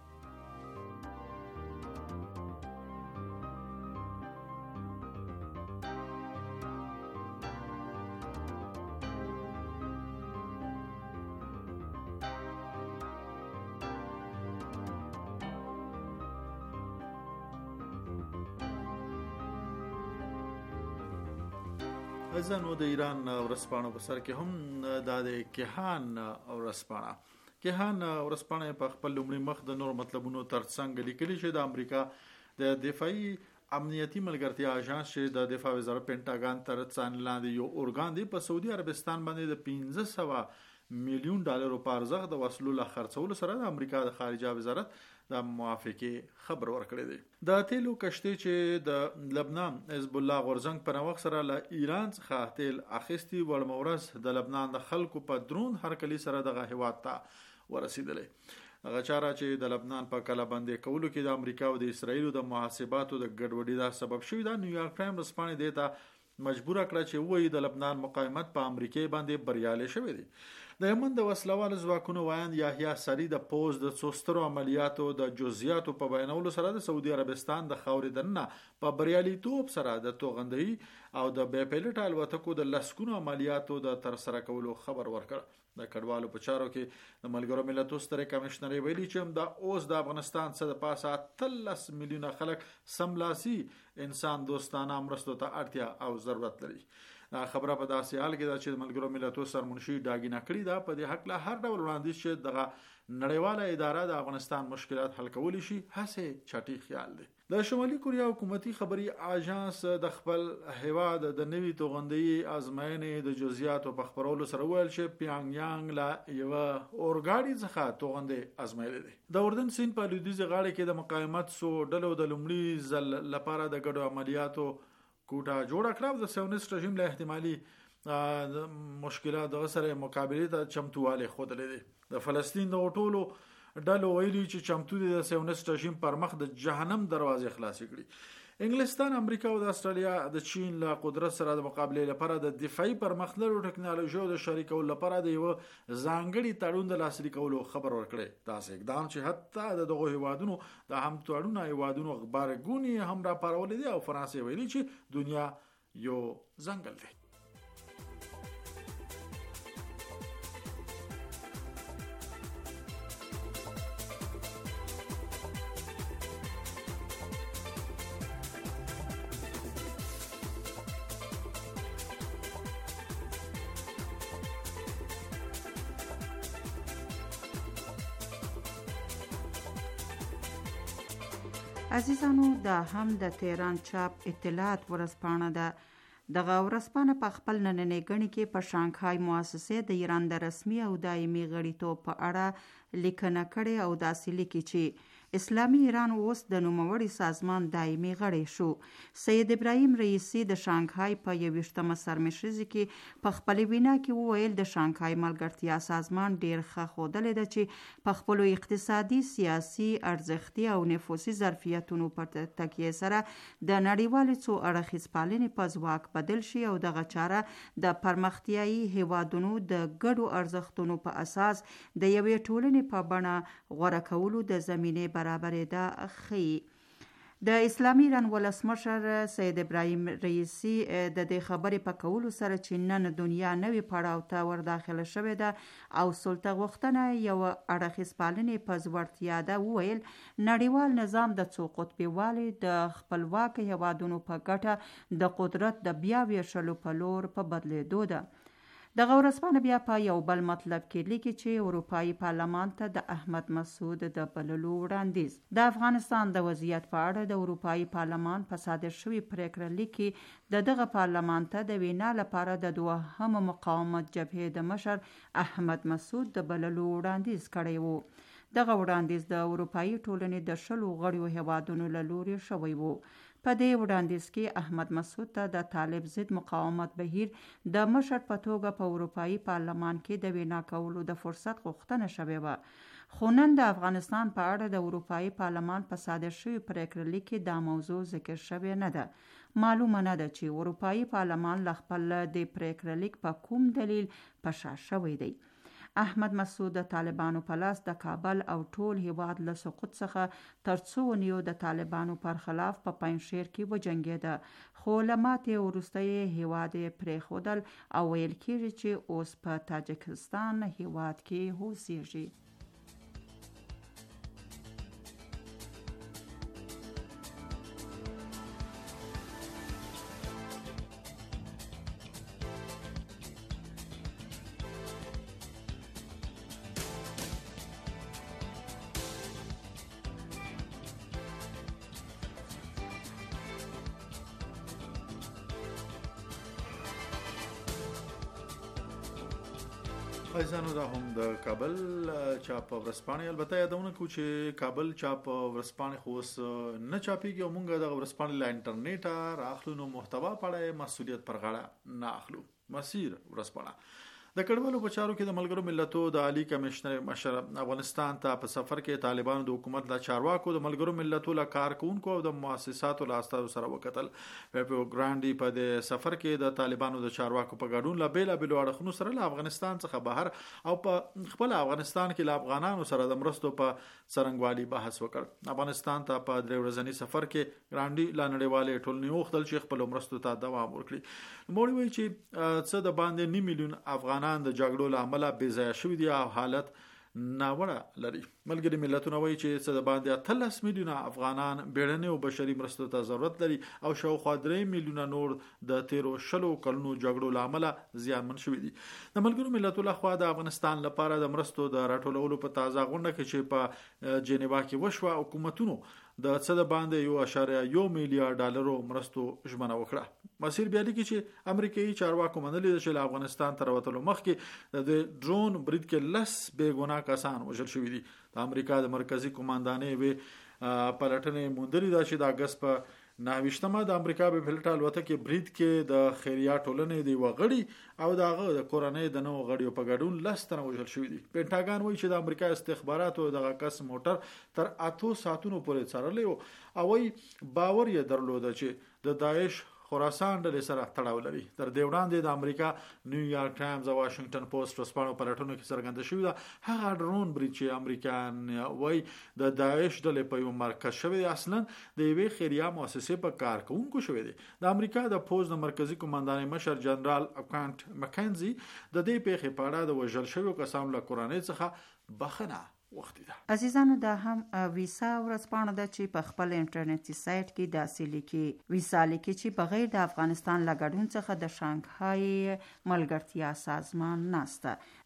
ځنو د ایران ورځپاڼو په سر کې هم د کیهان ورځپاڼه په خپل لومړي مخ د نور مطلبونو ترڅنګ لیکلي چې د امریکا د دفاعي امنیتي ملګرتیا اژانس چې د دفاع وزارت پینټاګان تر څنګ لاندې یو اورګان دی په سعودي عربستان باندې د 1500 میلیون ډالرو په ارزښت د وسلو له خرڅولو سره د امریکا د خارجه وزارت د موافقه خبر ورکړی دی. د تیلو کشتۍ چې د لبنان حزب الله غورزنګ په نوښت سره له ایران څخه تیل اخیستي ولمورز د لبنان د خلکو په درون هرکلی سره دغه هیواد ته ورسیدلې. هغه چاره چې د لبنان په کلابندې کولو کې د امریکا او د اسرایل د محاسباتو د ګډوډۍ دا سبب شوی دا نیویارک ټایم رسپانې دیتا مجبور کړ چې وایي د لبنان مقاومت په امریکای باندې بریالي شوی دی. د یمن د وسلوال ځواکونو وایي یحیی سری د پوز د څوسترو عملیاتو د جزئیاتو په بیانولو سره د سعودي عربستان د خاورې دننه په بریالیتوب سره د توغندۍ او د بې پیلوټ الوتکو د لسکونو عملیاتو د ترسره کولو خبر ورکړ. د کډوالو په چارو کې د ملګرو ملتونو ستر کمشنر ویلي چې د اوس د افغانستان څخه د پاسه 13 میلیونه خلک سملاسي انسان دوستانه مرستو ته اړتیا او ضرورت لري. خبره په داسې حال کې ده چې د ملګرو ملتونو سرمنشي ډاګینه کړی دا په دې حق له هر ډول وړاندیز چې دغه نړیواله اداره د افغانستان مشکلات حل کولی شي هڅه چټي خیال دی. د شمالي کوریا حکومتي خبري اژانس د خپل هیواد د نوي توغندۍ ازموینې د جزئیاتو په خبرولو سره ویل چې پیانګیانګ لا یو اورګاډي څخه توغندۍ ازمایلی دی. د اردن سیند په لویدیځ غاړه کې د مقاومت سو ډلو د لومړي ځل لپاره د ګډو عملیاتو کوټه جوړه کړه د سیونیست رژیم له احتمالي مشکلات د سره مقابله ته چمتواله خوده لري. د فلسطین د ټولو ډلو ویلي چې چمتو دي د سیونیست رژیم پر مخ د جهنم دروازې خلاصې کړي. انګلستان، امریکا او د استرالیا د چین له قدرت سره د مقابله لپاره د دفاعي پرمختللو ټکنالوژي او د شریکولو لپاره د یو ځانګړي تړون د لاسلیک کولو خبر ورکړي. تاسو اقدام چې حتی دغه هیوادونو د هم تړون هیوادونو خبرګونی هم را پارول دي او فرانسې ویلي چې دنیا یو ځنګل دی. عزیزانو دا هم د تهران چاپ اطلاعات ورځپاڼه ده. دغه ورځپاڼه په خپل نننۍ ګڼې کې په شانګهای مؤسسې د ایران د رسمي او دایمي غړیتوب په اړه لیکنه کړې او داسې لیکي چې اسلامي ایران اوس د نوموړي سازمان دایمي غړی شو. سید ابراهیم رئیسی د شانګهای په 21مه سرمشریزې کې په خپل وینا کې وویل د شانګهای ملګرتیا سازمان ډیر ښه ښودلې ده چې په خپلو اقتصادي، سیاسي، ارزښتي او نفوسي ظرفیتونو په تکیې سره د نړیوالې څو اړخیز پالنې په ځواک بدل شي او دغه چاره د پرمختیایي هیوادونو د ګډو ارزښتونو په اساس د یوې ټولنې په بڼه غوره کولو د زمینې برابرېدا ښیي. د اسلامي ایران ولسمشر سید ابراهیم رئیسی د دې خبرې په کولو سره چې نن دنیا نوي پړاو ته ورداخله شوې ده او سلطه غوښتنه یو اړخیز پالنې په ځوړتیا ده، وویل نړیوال نظام د څو قطبي والي د خپلواک هیوادونو په ګټه د قدرت د بیا ویشلو په لور په بدلېدو ده. دغه ورځپاڼه بیا په یو بل مطلب کې لیکي چې اروپایي پارلمان ته د احمد مسعود د بللو وړاندیز. د افغانستان د وضعیت په اړه د اروپایي پارلمان په صادر شوي پریکړه لیک کې د دغه پارلمان ته د وینا لپاره د دوهم مقاومت جبهې د مشر احمد مسعود د بللو وړاندیز کړی و. دغه وړاندیز د اروپایي ټولنې د 10 غړیو هیوادونو له لوري شوی و. په دې وړاندیز کې احمد مسعود ته د طالب ضد مقاومت بهیر د مشر په توګه په اروپایي پارلمان کې د وینا کولو د فرصت غوښتنه شوې وه. خو نن د افغانستان په اړه د اروپایي پارلمان په صادر شوي پریکړه لیک کې دا موضوع ذکر شوې نه ده. معلومه نه ده چې اروپایي پارلمان له خپل د پریکړه لیک په کوم دلیل په شا شوی دی. احمد مسعود د طالبانو په لاس د کابل او ټول هیواد له سقوط څخه تر څو نیو د طالبانو پر خلاف په پنجشیر کې وجنګېده، خو له ماتې وروسته یې هیواد پرېښودل او ویل کېږي چې اوس په تاجکستان هیواد کې اوسېږي. پایزانو دا هم د کابل چاپ ورځپاڼې البته یادونه کوو چې کابل چاپ ورځپاڼې خو اوس نه چاپیږي او موږ د ورځپاڼې له انټرنیټه راخلو نو محتوا په اړه مسؤلیت پر غاړه نه اخلو. مسیر ورځپاڼه د کډوالو په چارو کې د ملګرو ملتونو د عالی کمشنر مشر افغانستان ته په سفر کې طالبانو د حکومت له چارواکو د ملګرو ملتونو له کارکونکو او د مؤسساتو له استادو سره وکتل. په ګرانډي په د سفر کې د طالبانو د چارواکو په ګډون له بیلابېلو اړخونو سره له افغانستان څخه بهر او په خپل افغانستان کې له افغانانو سره د مرستو په څرنګوالي بحث وکړ. افغانستان ته په 3 ورځني سفر کې ګرانډي لا نړیوالې ټولنې وغوښتل چې خپل مرستو ته دوام ورکړي. نوموړي وایي چې څه د باندې 9 میلیون افغانان د جګړو له امله بې ځایه شوي دي او حالت ناوړه لري. ملګري ملتونه وایي چې څه د باندې 13 میلیونه افغانان بیړنۍ او بشري مرستو ته ضرورت لري او شاوخوا 3 میلیونه نور د تیرو 10 کلونو جګړو له امله زیانمن شوي دي. د ملګرو ملتونو لخوا د افغانستان لپاره د مرستو د راټولولو په تازه غونډه کې چې په جنیوا کې وشوه حکومتونو د څه د باندې 1.1 میلیارډ ډالرو مرستو ژمنه وکړه. مسیر بیا لیکي چې امریکایي چارواکو منلي چې له افغانستان تر وتلو مخکې د ډرون برید کې 10 بې ګناه کسان وژل شوي دي. د امریکا د مرکزی کمانډانې وی پلټنې موندلې ده چې د اگست په 29مه د امریکا په فلټ الوتکې برید کې د خیریه ټولنې دی وغړي او دغه د کورنۍ د نو غړیو په ګډون 10 تنه وژل شوي دي. پینټاګان وایي چې د امریکا استخباراتو دغه کس موټر تر 8 ساعتونو پورې څارلی او وایي باور یې درلوده چې د داعش خراسان ډلې سره تړاو لري. تر دې وړاندې د امریکا نیویارک ټایمز او واشنگټن پوسټ ورځپاڼو په راټولو کې څرګنده شوې ده هغه ډرون برید چې امریکایان وایي د داعش ډلې په یو مرکز شوی اصلا د یوې خیریه مؤسسې په کارکونکو شوی دی. د امریکا د پوز د مرکزی کمانډانې مشر جنرال اکانت مکنزي د دې پیښې په اړه د وژل شویو کسانو له کورنۍ څخه بخښنه وختي ده. عزیزانو دا هم ویسا ورځپاڼه ده چې په خپل انټرنیټي سایت کې داسې لیکي. ویسا لیکي چې بغیر د افغانستان له ګډون څخه د شانګهای ملګرتیا سازمان ناسته.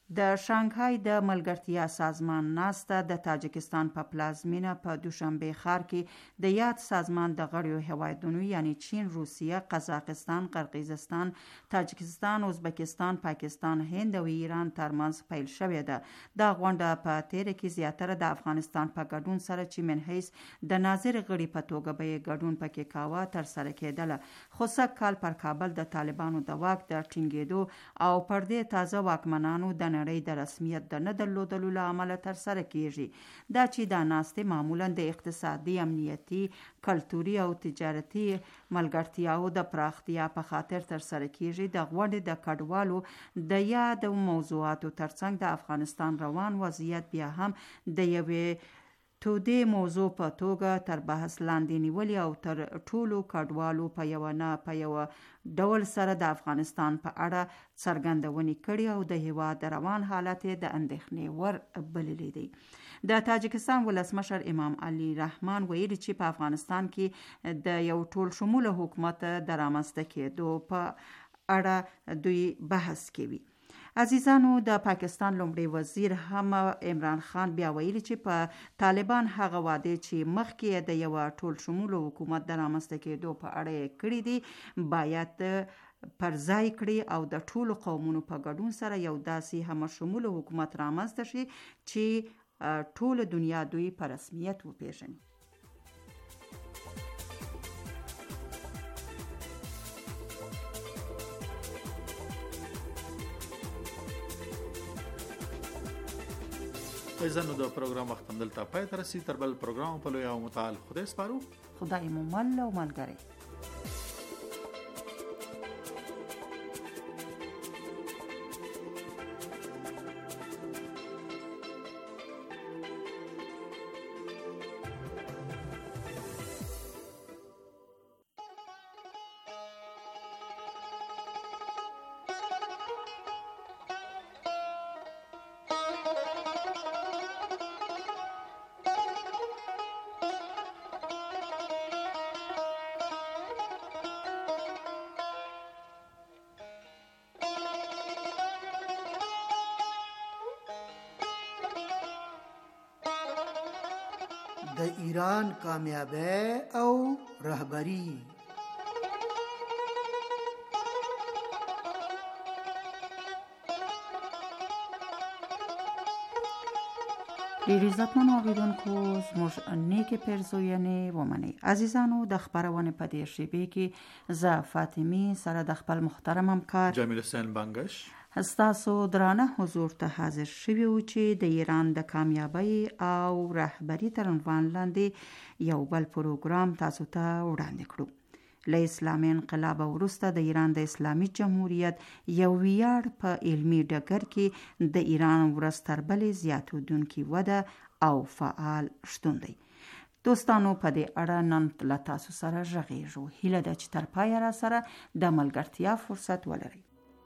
د شانګهای د ملګرتیا سازمان ناسته د تاجکستان په پلازمینه په دوشنبه ښار کې د یاد سازمان د غړیو هیوادونو یعنی چین، روسیه، قزاقستان، قرقیزستان، تاجکستان، ازبکستان، پاکستان، هند او ایران ترمنځ پیل شوې ده. دا غونډه په تیره کې زیاتره د افغانستان په ګډون سره چې من حیث د ناظر غړي په توګه به ګډون پکې کاوه تر سره کېدله، خو سږ کال پر کابل د طالبانو د واک د ټینګېدو او پر دې تازه واکمنانو د نړۍ د رسمیت د نه درلودلو له امله تر سره کیږي. دا چې دا ناستې معمولا د اقتصادي، امنیتي، کلتوري او تجارتي ملګرتیاو د پراختیا په خاطر تر سره کیږي. د غونډې د کډوالو د یاد موضوعاتو ترڅنګ د افغانستان روان وضعیت بیا هم د یوې تودې موضوع په توګه تر بحث لاندې نیولې او تر ټولو کډوالو په یو ډول سره د افغانستان په اړه څرګندونې کړي او د هیواد د روان حالت د اندېښنې ور بللی دی. د تاجکستان ولسمشر امام علي رحمان ویلي چې په افغانستان کې د یو ټول شموله حکومت د رامنځته کېدو په اړه دوی بحث کوي. عزیزانو، د پاکستان لومړي وزیر هم عمران خان بیا ویلي چې په طالبان هغه وعده چې مخکې د یو ټول شموله حکومت د رامنځته کېدو په اړه کړي دي باید پر ځای کړي او د ټولو قومونو په ګډون سره یو داسې هم شموله حکومت رامنځته شي چې ټول دنیا دوی په رسمیت وپیژني. ایزانو د پروګرام وخت هم دلته پای ته رسي. تر بل پروګرام په لوی او متعال خدای سپارو. خدای مو مل او ملګری. د ایران کامیابی او رهبری. ډیر عزتمنو اوریدونکو، زموږ نیکې پیرزوینې ومنئ. عزیزانو، د خپرونې په دې شیبې کې زه فاطمې سره د خپل محترم همکار جمیل حسین بنگش ستاسو درانه حضور ته حاضر شوي و چې د ایران د کامیابی او رهبری تر عنوان لاندې یو بل پروګرام تاسو ته وړاندې کړو. له اسلامي انقلاب وروسته د ایران د اسلامي جمهوریت یو ویاړ په علمي ډګر کې د ایران ورځ تر بلې زیاتېدونکې وده او فعال شتون دی. دوستانو، په دې اړه نن له تاسو سره غږیږو. هیله ده چې تر پایه را سره د ملګرتیا فرصت ولرئ.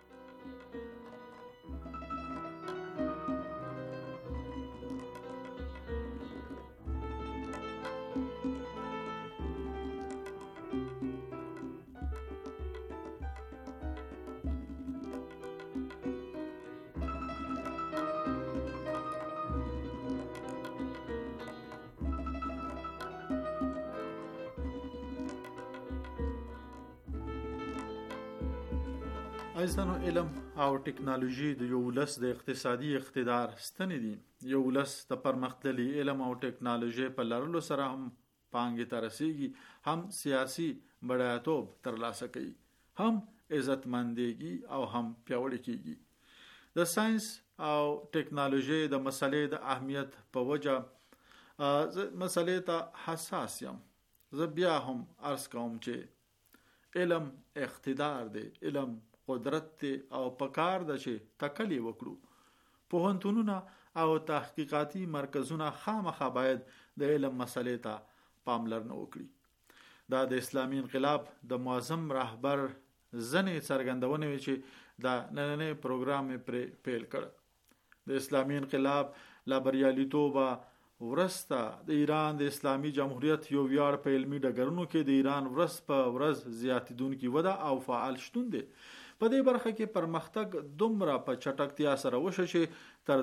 ایزانو، علم او ټکنالوژي د یو ولس د اقتصادي اقتدار ستنې دي. یو ولس د پرمختللي علم او ټکنالوژي په لرلو سره هم پانګې ته رسیږي، هم سیاسي بډایتوب ترلاسه کوي، هم عزتمندېږي او هم پیاوړی کیږي. د ساينس او ټکنالوژي د مسلې د اهمیت په وجه مسلې ته حساس یم. زه بیا هم عرض کوم چې علم اقتدار دی، علم قدرت دی او پکار ده چې تکلی وکړو. پوهنتونونه او تحقیقاتي مرکزونه خامخا باید د علم مسلې ته پاملرنه وکړي. دا د اسلامي انقلاب د معظم رهبر ځنې څرګندونه وی چې دا نننې پروګرام پر پیل کړ. د اسلامي انقلاب لا بریالیتوبه ورسته د ایران د اسلامي جمهوریت یو ویاړ په علمي ډګرونو کې د ایران ورځ په ورځ زیاتېدونکې وده او فعال شتون دی. په دې برخه کې پرمختګ دومره په چټکتیا سره وشو چې تر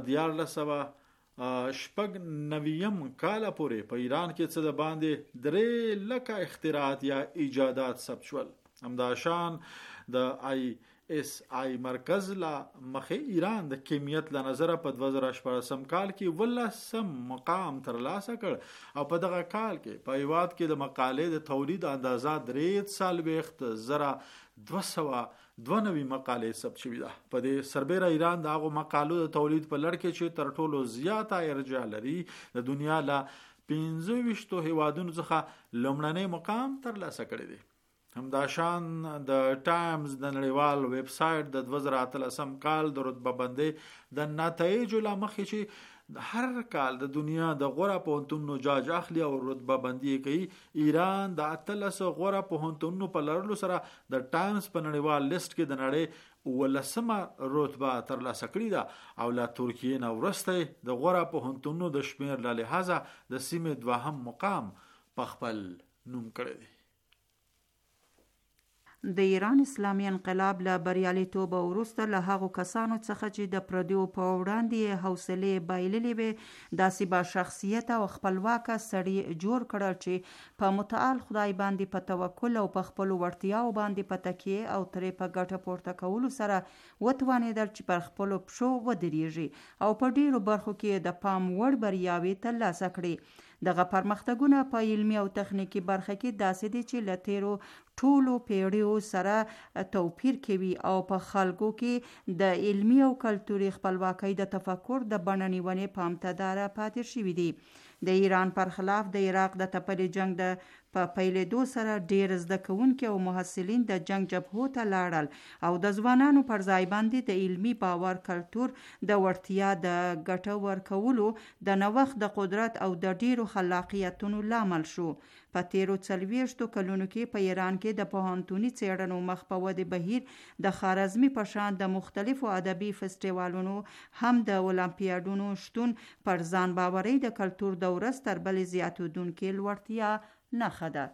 1990 کال پورې په ایران کې څه د باندې 3 لکه اختراعات یا ایجادات ثبت شول. همداشان د ISI مرکز لا مخې ایران د کیمیت له نظره په 2014 کال کې 18 مقام ترلاسه کړ او په دغه کال کې په هیواد کې د مقالې د تولید اندازه 3,292 مقالې ثبت شوې ده. په دې سربېره ایران د هغو مقالو د تولید په لړ کې چې تر ټولو زیاته ارجاع لري د دنیا له 25 هیوادونو څخه لومړنی مقام ترلاسه کړی دی. همداشان د ټایمز د نړیوال ویب سایټ د 2013 کال د رتبه بندۍ د نتایجو له مخې چې هر کال د دنیا د غوره پوهنتونونو جاج اخلي او رتبه بندي کوي، ایران د 13 غوره پوهنتونونو په لرلو سره د ټایمز په نړیوال لیست کې د نړۍ 18 رتبه ترلاسه کړې ده او له ترکیې نه وروسته د غوره پوهنتونونو د شمیر له لحاظه د سیمې 2 مقام په خپل نوم کړی دی. د ایران اسلامي انقلاب له بریالیتوب وروسته له هغو کسانو څخه چې د پردیو په وړاندې حوصلې بایللې وې داسې با شخصیت او خپلواکه سړي جوړ کړل چې په متعال خدای باندې په توکل او په خپلو وړتیاو باندې په تکیې او ترې په ګټه پورته کولو سره وتوانېدل چې پر خپلو پښو ودرېږي او په ډیرو برخو کې د پام وړ بریاوې ترلاسه کړي. دغه پرمختګونه په علمي او تخنیکی برخه کې داسې دي چې له تیرو ټولو پیړیو سره توپیر کوي او په خلکو کې د علمي او کلتوري خپلواکۍ د تفکر د بڼه نیونې په امتداره پاتې شوي دي. د ایران پر خلاف د عراق د تپلي جنگ د په پیلېدو سره ډېر زده کوونکي او محصلین د جنگ جبهو ته لاړل او د ځوانانو پر ځای باندې د علمي باور کلتور د وړتیا د ګټه ورکولو د نوښت د قدرت او د ډېرو خلاقیتونو لامل شو. په تیرو 40 کلونو کې په ایران کې د پوهنتوني څېړنو مخ په ودې بهیر د خوارزمي په شان د مختلفو ادبي فستیوالونو هم د اولمپیاډونو شتون پر ځان باورۍ د کلتور د ورځ تر بلې زیاتېدونکې لوړتیا نښه ده.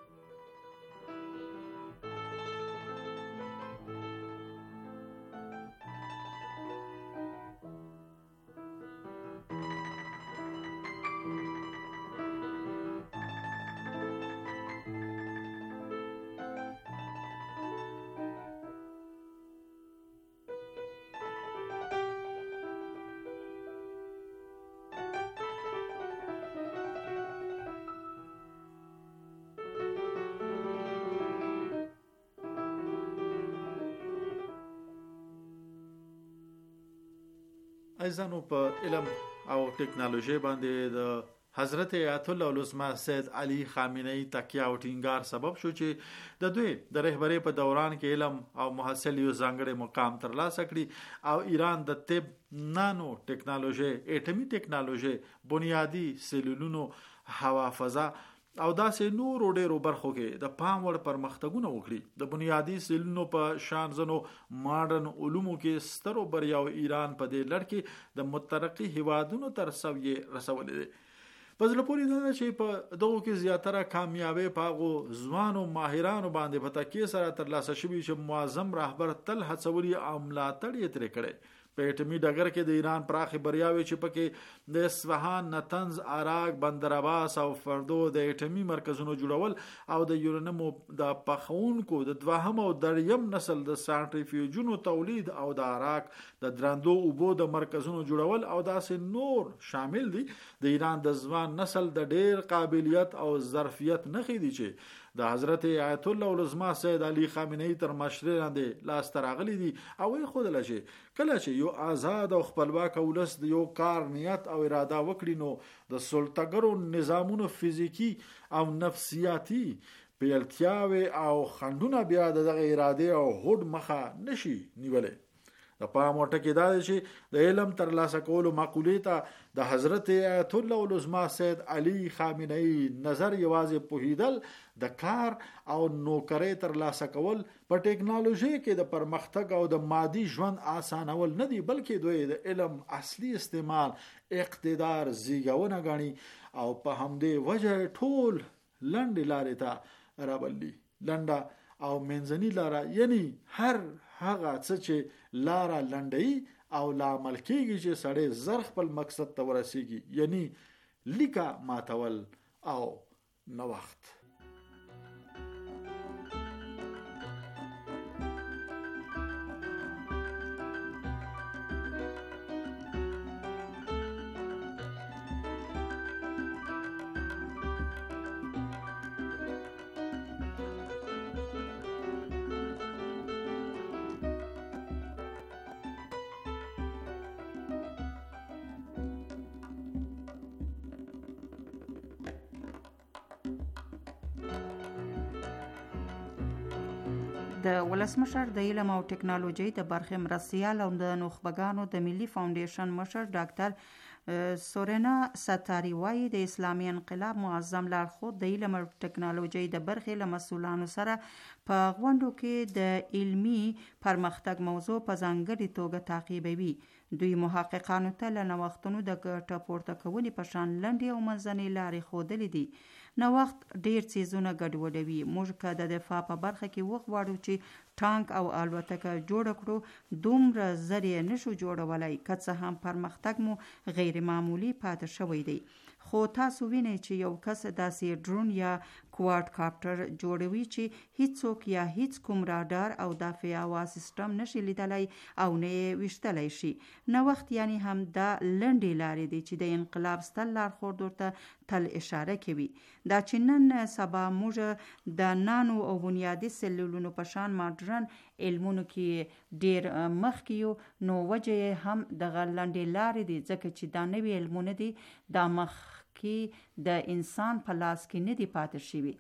ایزانو په علم او ټکنالوژي باندې د حضرت آیت الله العظمى سید علي خامنه‌ای تکیه او ټینګار سبب شو چې د دوی د رهبری په دوران کې علم او محصل یو ځانګړی مقام ترلاسه کړي او ایران د طب، نانو ټکنالوژي، اټومي ټکنالوژي، بنیادی سیلولونو، هوا فضا او داسې نورو ډیرو برخو کې د پام وړ پرمختګونه وکړي. د بنیادی سیلونو په شان ځنو ماډرن علومو کې سترو بریاو ایران په دې لړ کې د مترقي هیوادونو تر سویې رسولې دي. په زړه پورې ده چې په دغو کې زیاتره کامیابی په هغو ځوانو ماهرانو باندې په تکیه سره ترلاسه شوي چې معظم رهبر تل هڅولي او ملاتړ یې ترې کړی. په اټومي ډګر کې د ایران پراخي بریاوي چې پکې د اصفهان، نتنز، عراق، بندر عباس او فردو د اټومي مرکزونو جوړول او د یورانیم د پخونکو د 2م او 3م نسل د سانټریفیوجونو تولید او د عراق د درندو اوبو د مرکزونو جوړول او داسې نور شامل دي. د ایران د ځوان نسل د ډېر قابلیت او ظرفیت نښې دي چې د حضرت آیت الله العظمى سید علي خامنه‌ای تر مشرۍ لاندې لاس ته راغلي دي او یې ښودله چې کله چې یو آزاد او خپلواک ولس د یو کار نیت او اراده وکړي نو د سلطهګرو نظامونو فزیکی او نفسیاتي پیلتیاوې او خنډونه بیا دغه اراده او هوډ مخه نشي نیولې. د پام ورته کې دا دی چې د علم ترلاسه کولو مقولې ته د حضرت آیت الله العظمى سید علي خامنه‌ای نظر یوازې پوهیدل د کار او نوکرۍ ترلاسه کول په ټکنالوژي کې د پرمختګ او د مادي ژوند آسانول نه دي، بلکې دوی د علم اصلي استعمال اقتدار زیږونه غني او په همدې وجه ټول لنډې لارې ته رابلي. لنډه او منځنۍ لاره یعنی هر هغه څه چې لاره لنډوي او لامل کېږي چې سړی زر خپل مقصد ته ورسیږي، یعنی لیکه ماتول او نوښت. د ولسمشر د علم او ټکنالوژۍ د برخې مرستیال او د نخبګانو د ملي فاونډیشن مشر ډاکټر سورینا ستاری وایي د اسلامي انقلاب معظم لارښود د علم او ټکنالوژۍ د برخې له مسؤلانو سره په غونډو کې د علمي پرمختګ موضوع په ځانګړې توګه تعقیبوي. دوی محققانو ته له نوښتونو د ګټه پورته کونې په شان لنډې او منځنۍ لارې ښودلې دي. نوښت ډیر څیزونه ګډوډوي. موږ که د دفاع په برخه کې وغواړو چې ټانک او الوتکه جوړ کړو، دومره زر یې نشو جوړولای، که څه هم پرمختګ مو غیر معمولی پاتې شوی دی. خو تاسو وینئ چې یو کس داسې ډرون یا کوارد کاپټر جوړوي چې هیڅوک یا هیڅ کوم رادار او دافع هوا سیستم نشي لیدلای او نه یې ویشتلی شي. نوښت یعنی هم دا لنډې لارې دي چې د انقلاب ستر لارښود ورته تل اشاره کوي. دا چې نن سبا موږ د نانو او بنیادي سلولونو په شان ماډرن علمونو کې ډیر مخکې یو، نو وجه هم دغه لنډې لارې دي، ځکه چې دا نوي علمونه دي دا مخکې د انسان په لاس کې نه دي پاتې شوي.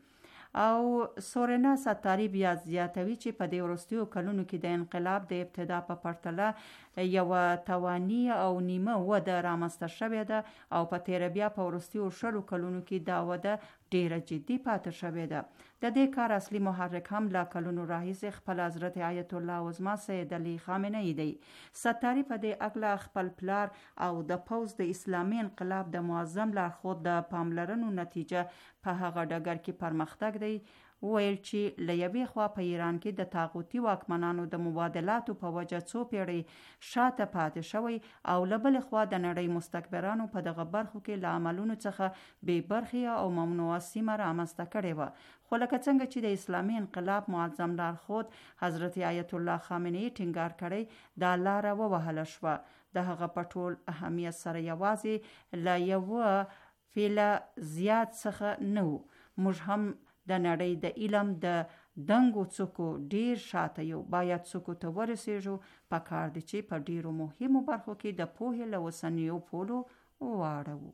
او سورینا ستاری بیا زیاتوي چې په دې وروستیو کلونو کې د انقلاب د ابتدا په پرتله یوه تواني او نیمه وده رامنځته شوې ده او په تیره بیا په وروستیو 100 کلونو کې دا وده ډیره جدي پاتې شوې ده. د دې کار اصلي محرک هم لا کلونو راهیسې خپل حضرت آیت الله عظما سید علی خامنه‌ای دی. ستاری په دې اګله خپل پلار او د پوز د اسلامي انقلاب د معظم لارښود د پاملرنو نتیجه په هغه ډګر کې پرمختګ دی. ویل چې له یوې خوا په ایران کې د طاغوتي واکمنانو د مبادلاتو په وجه څو پیړۍ شاته پاتې شوی او له بلې خوا د نړۍ مستکبرانو په دغه برخو کې له عملونو څخه بې برخې او ممنوعه سیمه رامنځته کړې وه. خو لکه څنګه چې د اسلامي انقلاب معظم لارښود حضرت آیت الله خامنه‌ای ټینګار کړی، دا لاره ووهله شوه. د هغه په ټول اهمیت سره یوازې له یوه فعله زیات څخه نه و. موږ هم د نړۍ د علم د دنګو څوکو ډیر شاته یو. باید څوکو ته ورسیږو. پکار دی چې په ډیرو مهمو برخو کې د پوهې له اوسنیو پولو واړوو.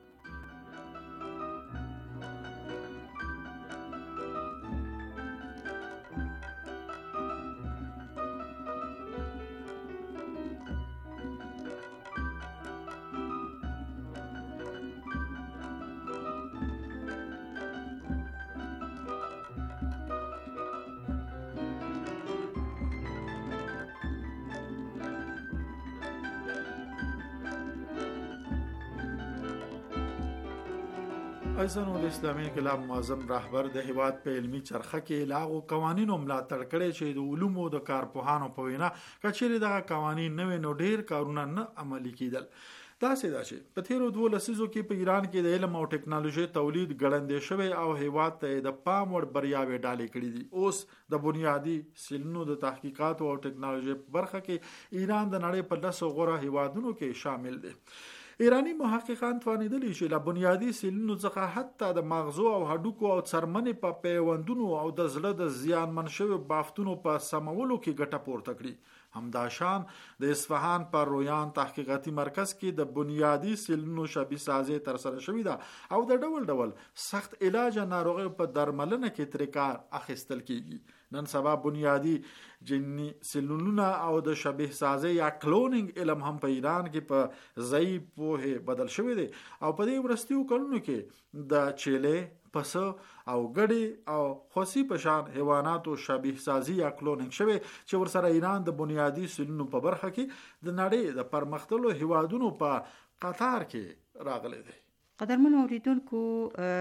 ایسانو د اسلامي انقلاب معظم رهبر د هیواد په علمي چرخه کې لاغو قوانینو ملاتړ کړي چې د علومو د کارپوهانو په وینا کچېرې دغه قوانین نوې نو ډیر کارونه نه عملي کیدل. دا چې په تیرو 2 لسیزو کې په ایران کې د علم او ټکنالوژي تولید ګړندې شوی او هیواد ته د پام وړ بریاوې ډالې کړې دي. اوس د بنیادی سیلونو د تحقیقات او ټکنالوژي په برخه کې ایران د نړۍ په 10 غوره هیوادونو کې شامل دی. ایرانی محققان توانیدلی چې له بنیادی سیلونو څخه حتی د مغزو او هډوکو او څرمنې په پیوندونو او د زړه د زیانمن شویو بافتونو په سمولو کې ګټه پورته کړي. همداشان د اصفهان پر رویان تحقیقاتي مرکز کې د بنیادی سیلونو شبیه سازي تر سره شوې ده او د ډول ډول سخت علاج ناروغیو په درملنه کې تر کار اخیستل کیږي. نن سبا بنیادی جنی سیلونونه او د شبیه سازي یا کلونینګ علم هم په ایران کې په ضعیف پوهه بدل شوی دی او په دې ورستیو کلونو کې د چيله پس او ګډي او خوسي په شان حیواناتو شبیه سازي یا کلونینګ شوی چې ورسره ایران د بنیادی سیلونو په برخه کې د نړۍ د پرمختللو هیوادونو په قطار کې راغلی دی. قدرمن اوریدونکو،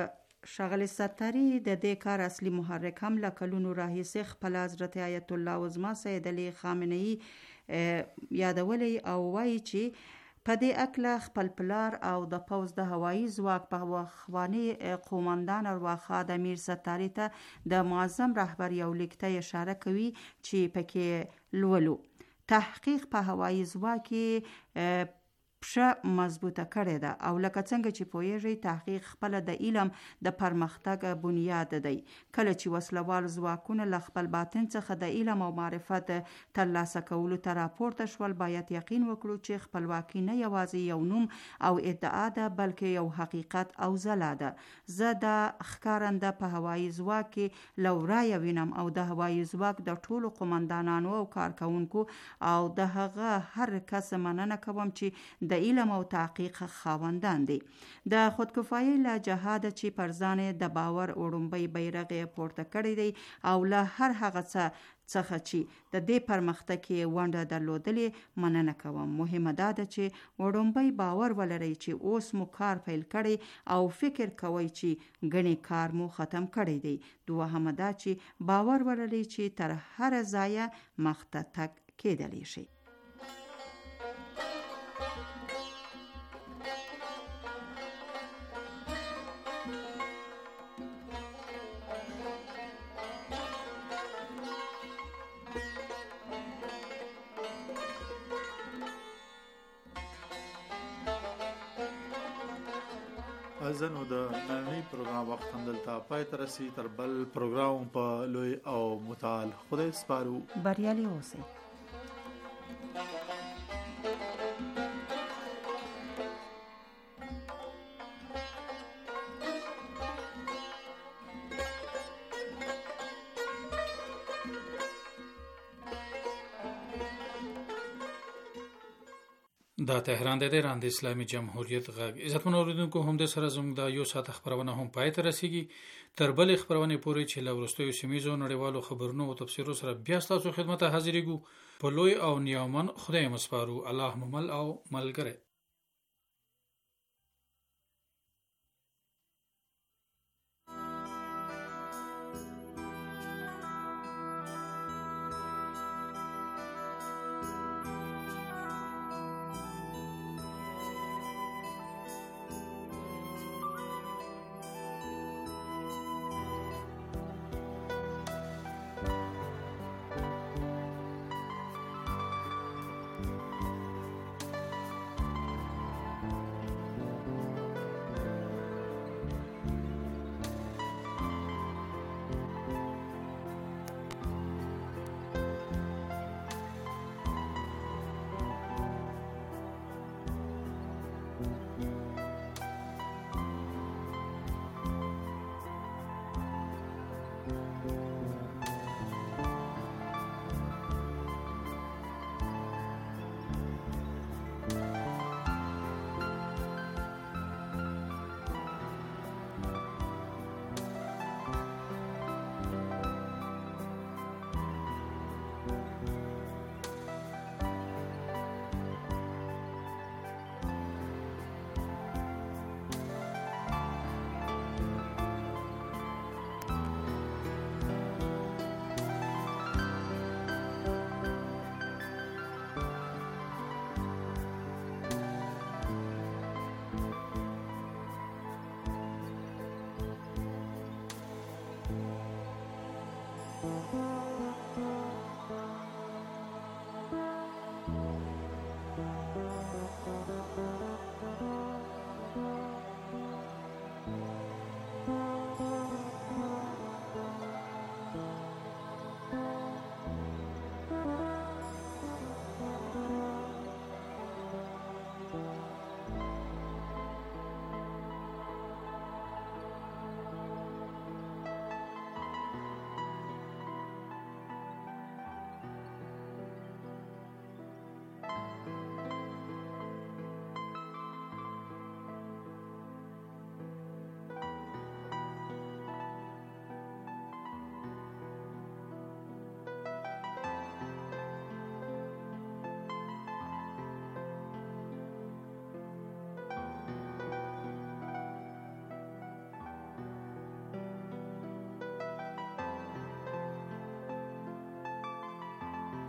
ښاغلي ستاري د دې کار اصلي محرک هم له کلونو راهیسې خپل حضرت آیت الله عظما سید علی خامنه‌ای یادولی او وایي چې په دې اکله خپل پلار او د پوځ د هوایي ځواک په وخواني قومندان ارواخا د امیر ستاري ته د معظم رهبر یو لیک ته اشاره کوي چې پکې لولو تحقیق په هوایي ځواک کې پښه مضبوطه کړې ده او لکه څنګه چې پوهیږئ تحقیق خپل د علم د پرمختګ بنیاد دی. کله چې وسلوال ځواکونه له خپل باطن څخه د علم او معرفت ترلاسه کولو ته راپورته شول باید یقین وکړو چې خپلواکي نه یوازې یو نوم او ادعا ده بلکې یو حقیقت او ځلا ده. زه د ښکارنده په هوایي ځواک کې له ورایه وینم او د هوایي ځواک د ټولو قومندانانو او کارکونکو او د هغه هر کس مننه کوم چې د علم او تحقیق خاوندان دي. د خودکفایي له جهاده چې پر ځان د باور وړومبی بیرغ پورته کړی دی او له هر هغه څخه چې د دې پرمختګ کې ونډه درلودلې مننه کوم. مهمه دا ده چې وړومبی باور ولرئ چې اوس مو کار پیل کړی او فکر کوئ چې ګڼې کار مو ختم کړی دی. دوهمه دا چې باور ولرئ چې تر هر ځایه مخته تګ کېدلی شي. ازنو د نړۍ پروګرام وخت هم دلته پای ته رسي. تر بل پروګرام په لوی او متعال خدای سپارو. بریالي اوسئ. دا تهران د ایران د اسلامي جمهوریت غږ. عزتمن اوریدونکو هم د سره زموږ د یو ساعت خبرونه هم پای ته رسیږي. تر بلې خبرونه پورې چې له وروستیو سیمایي نړیوالو خبرونو او تفسیرو سره بیا ستاسو خدمت ته حاضرېږو. په لوی او نیامن خدای مسپارو. الله ممل او ملګری.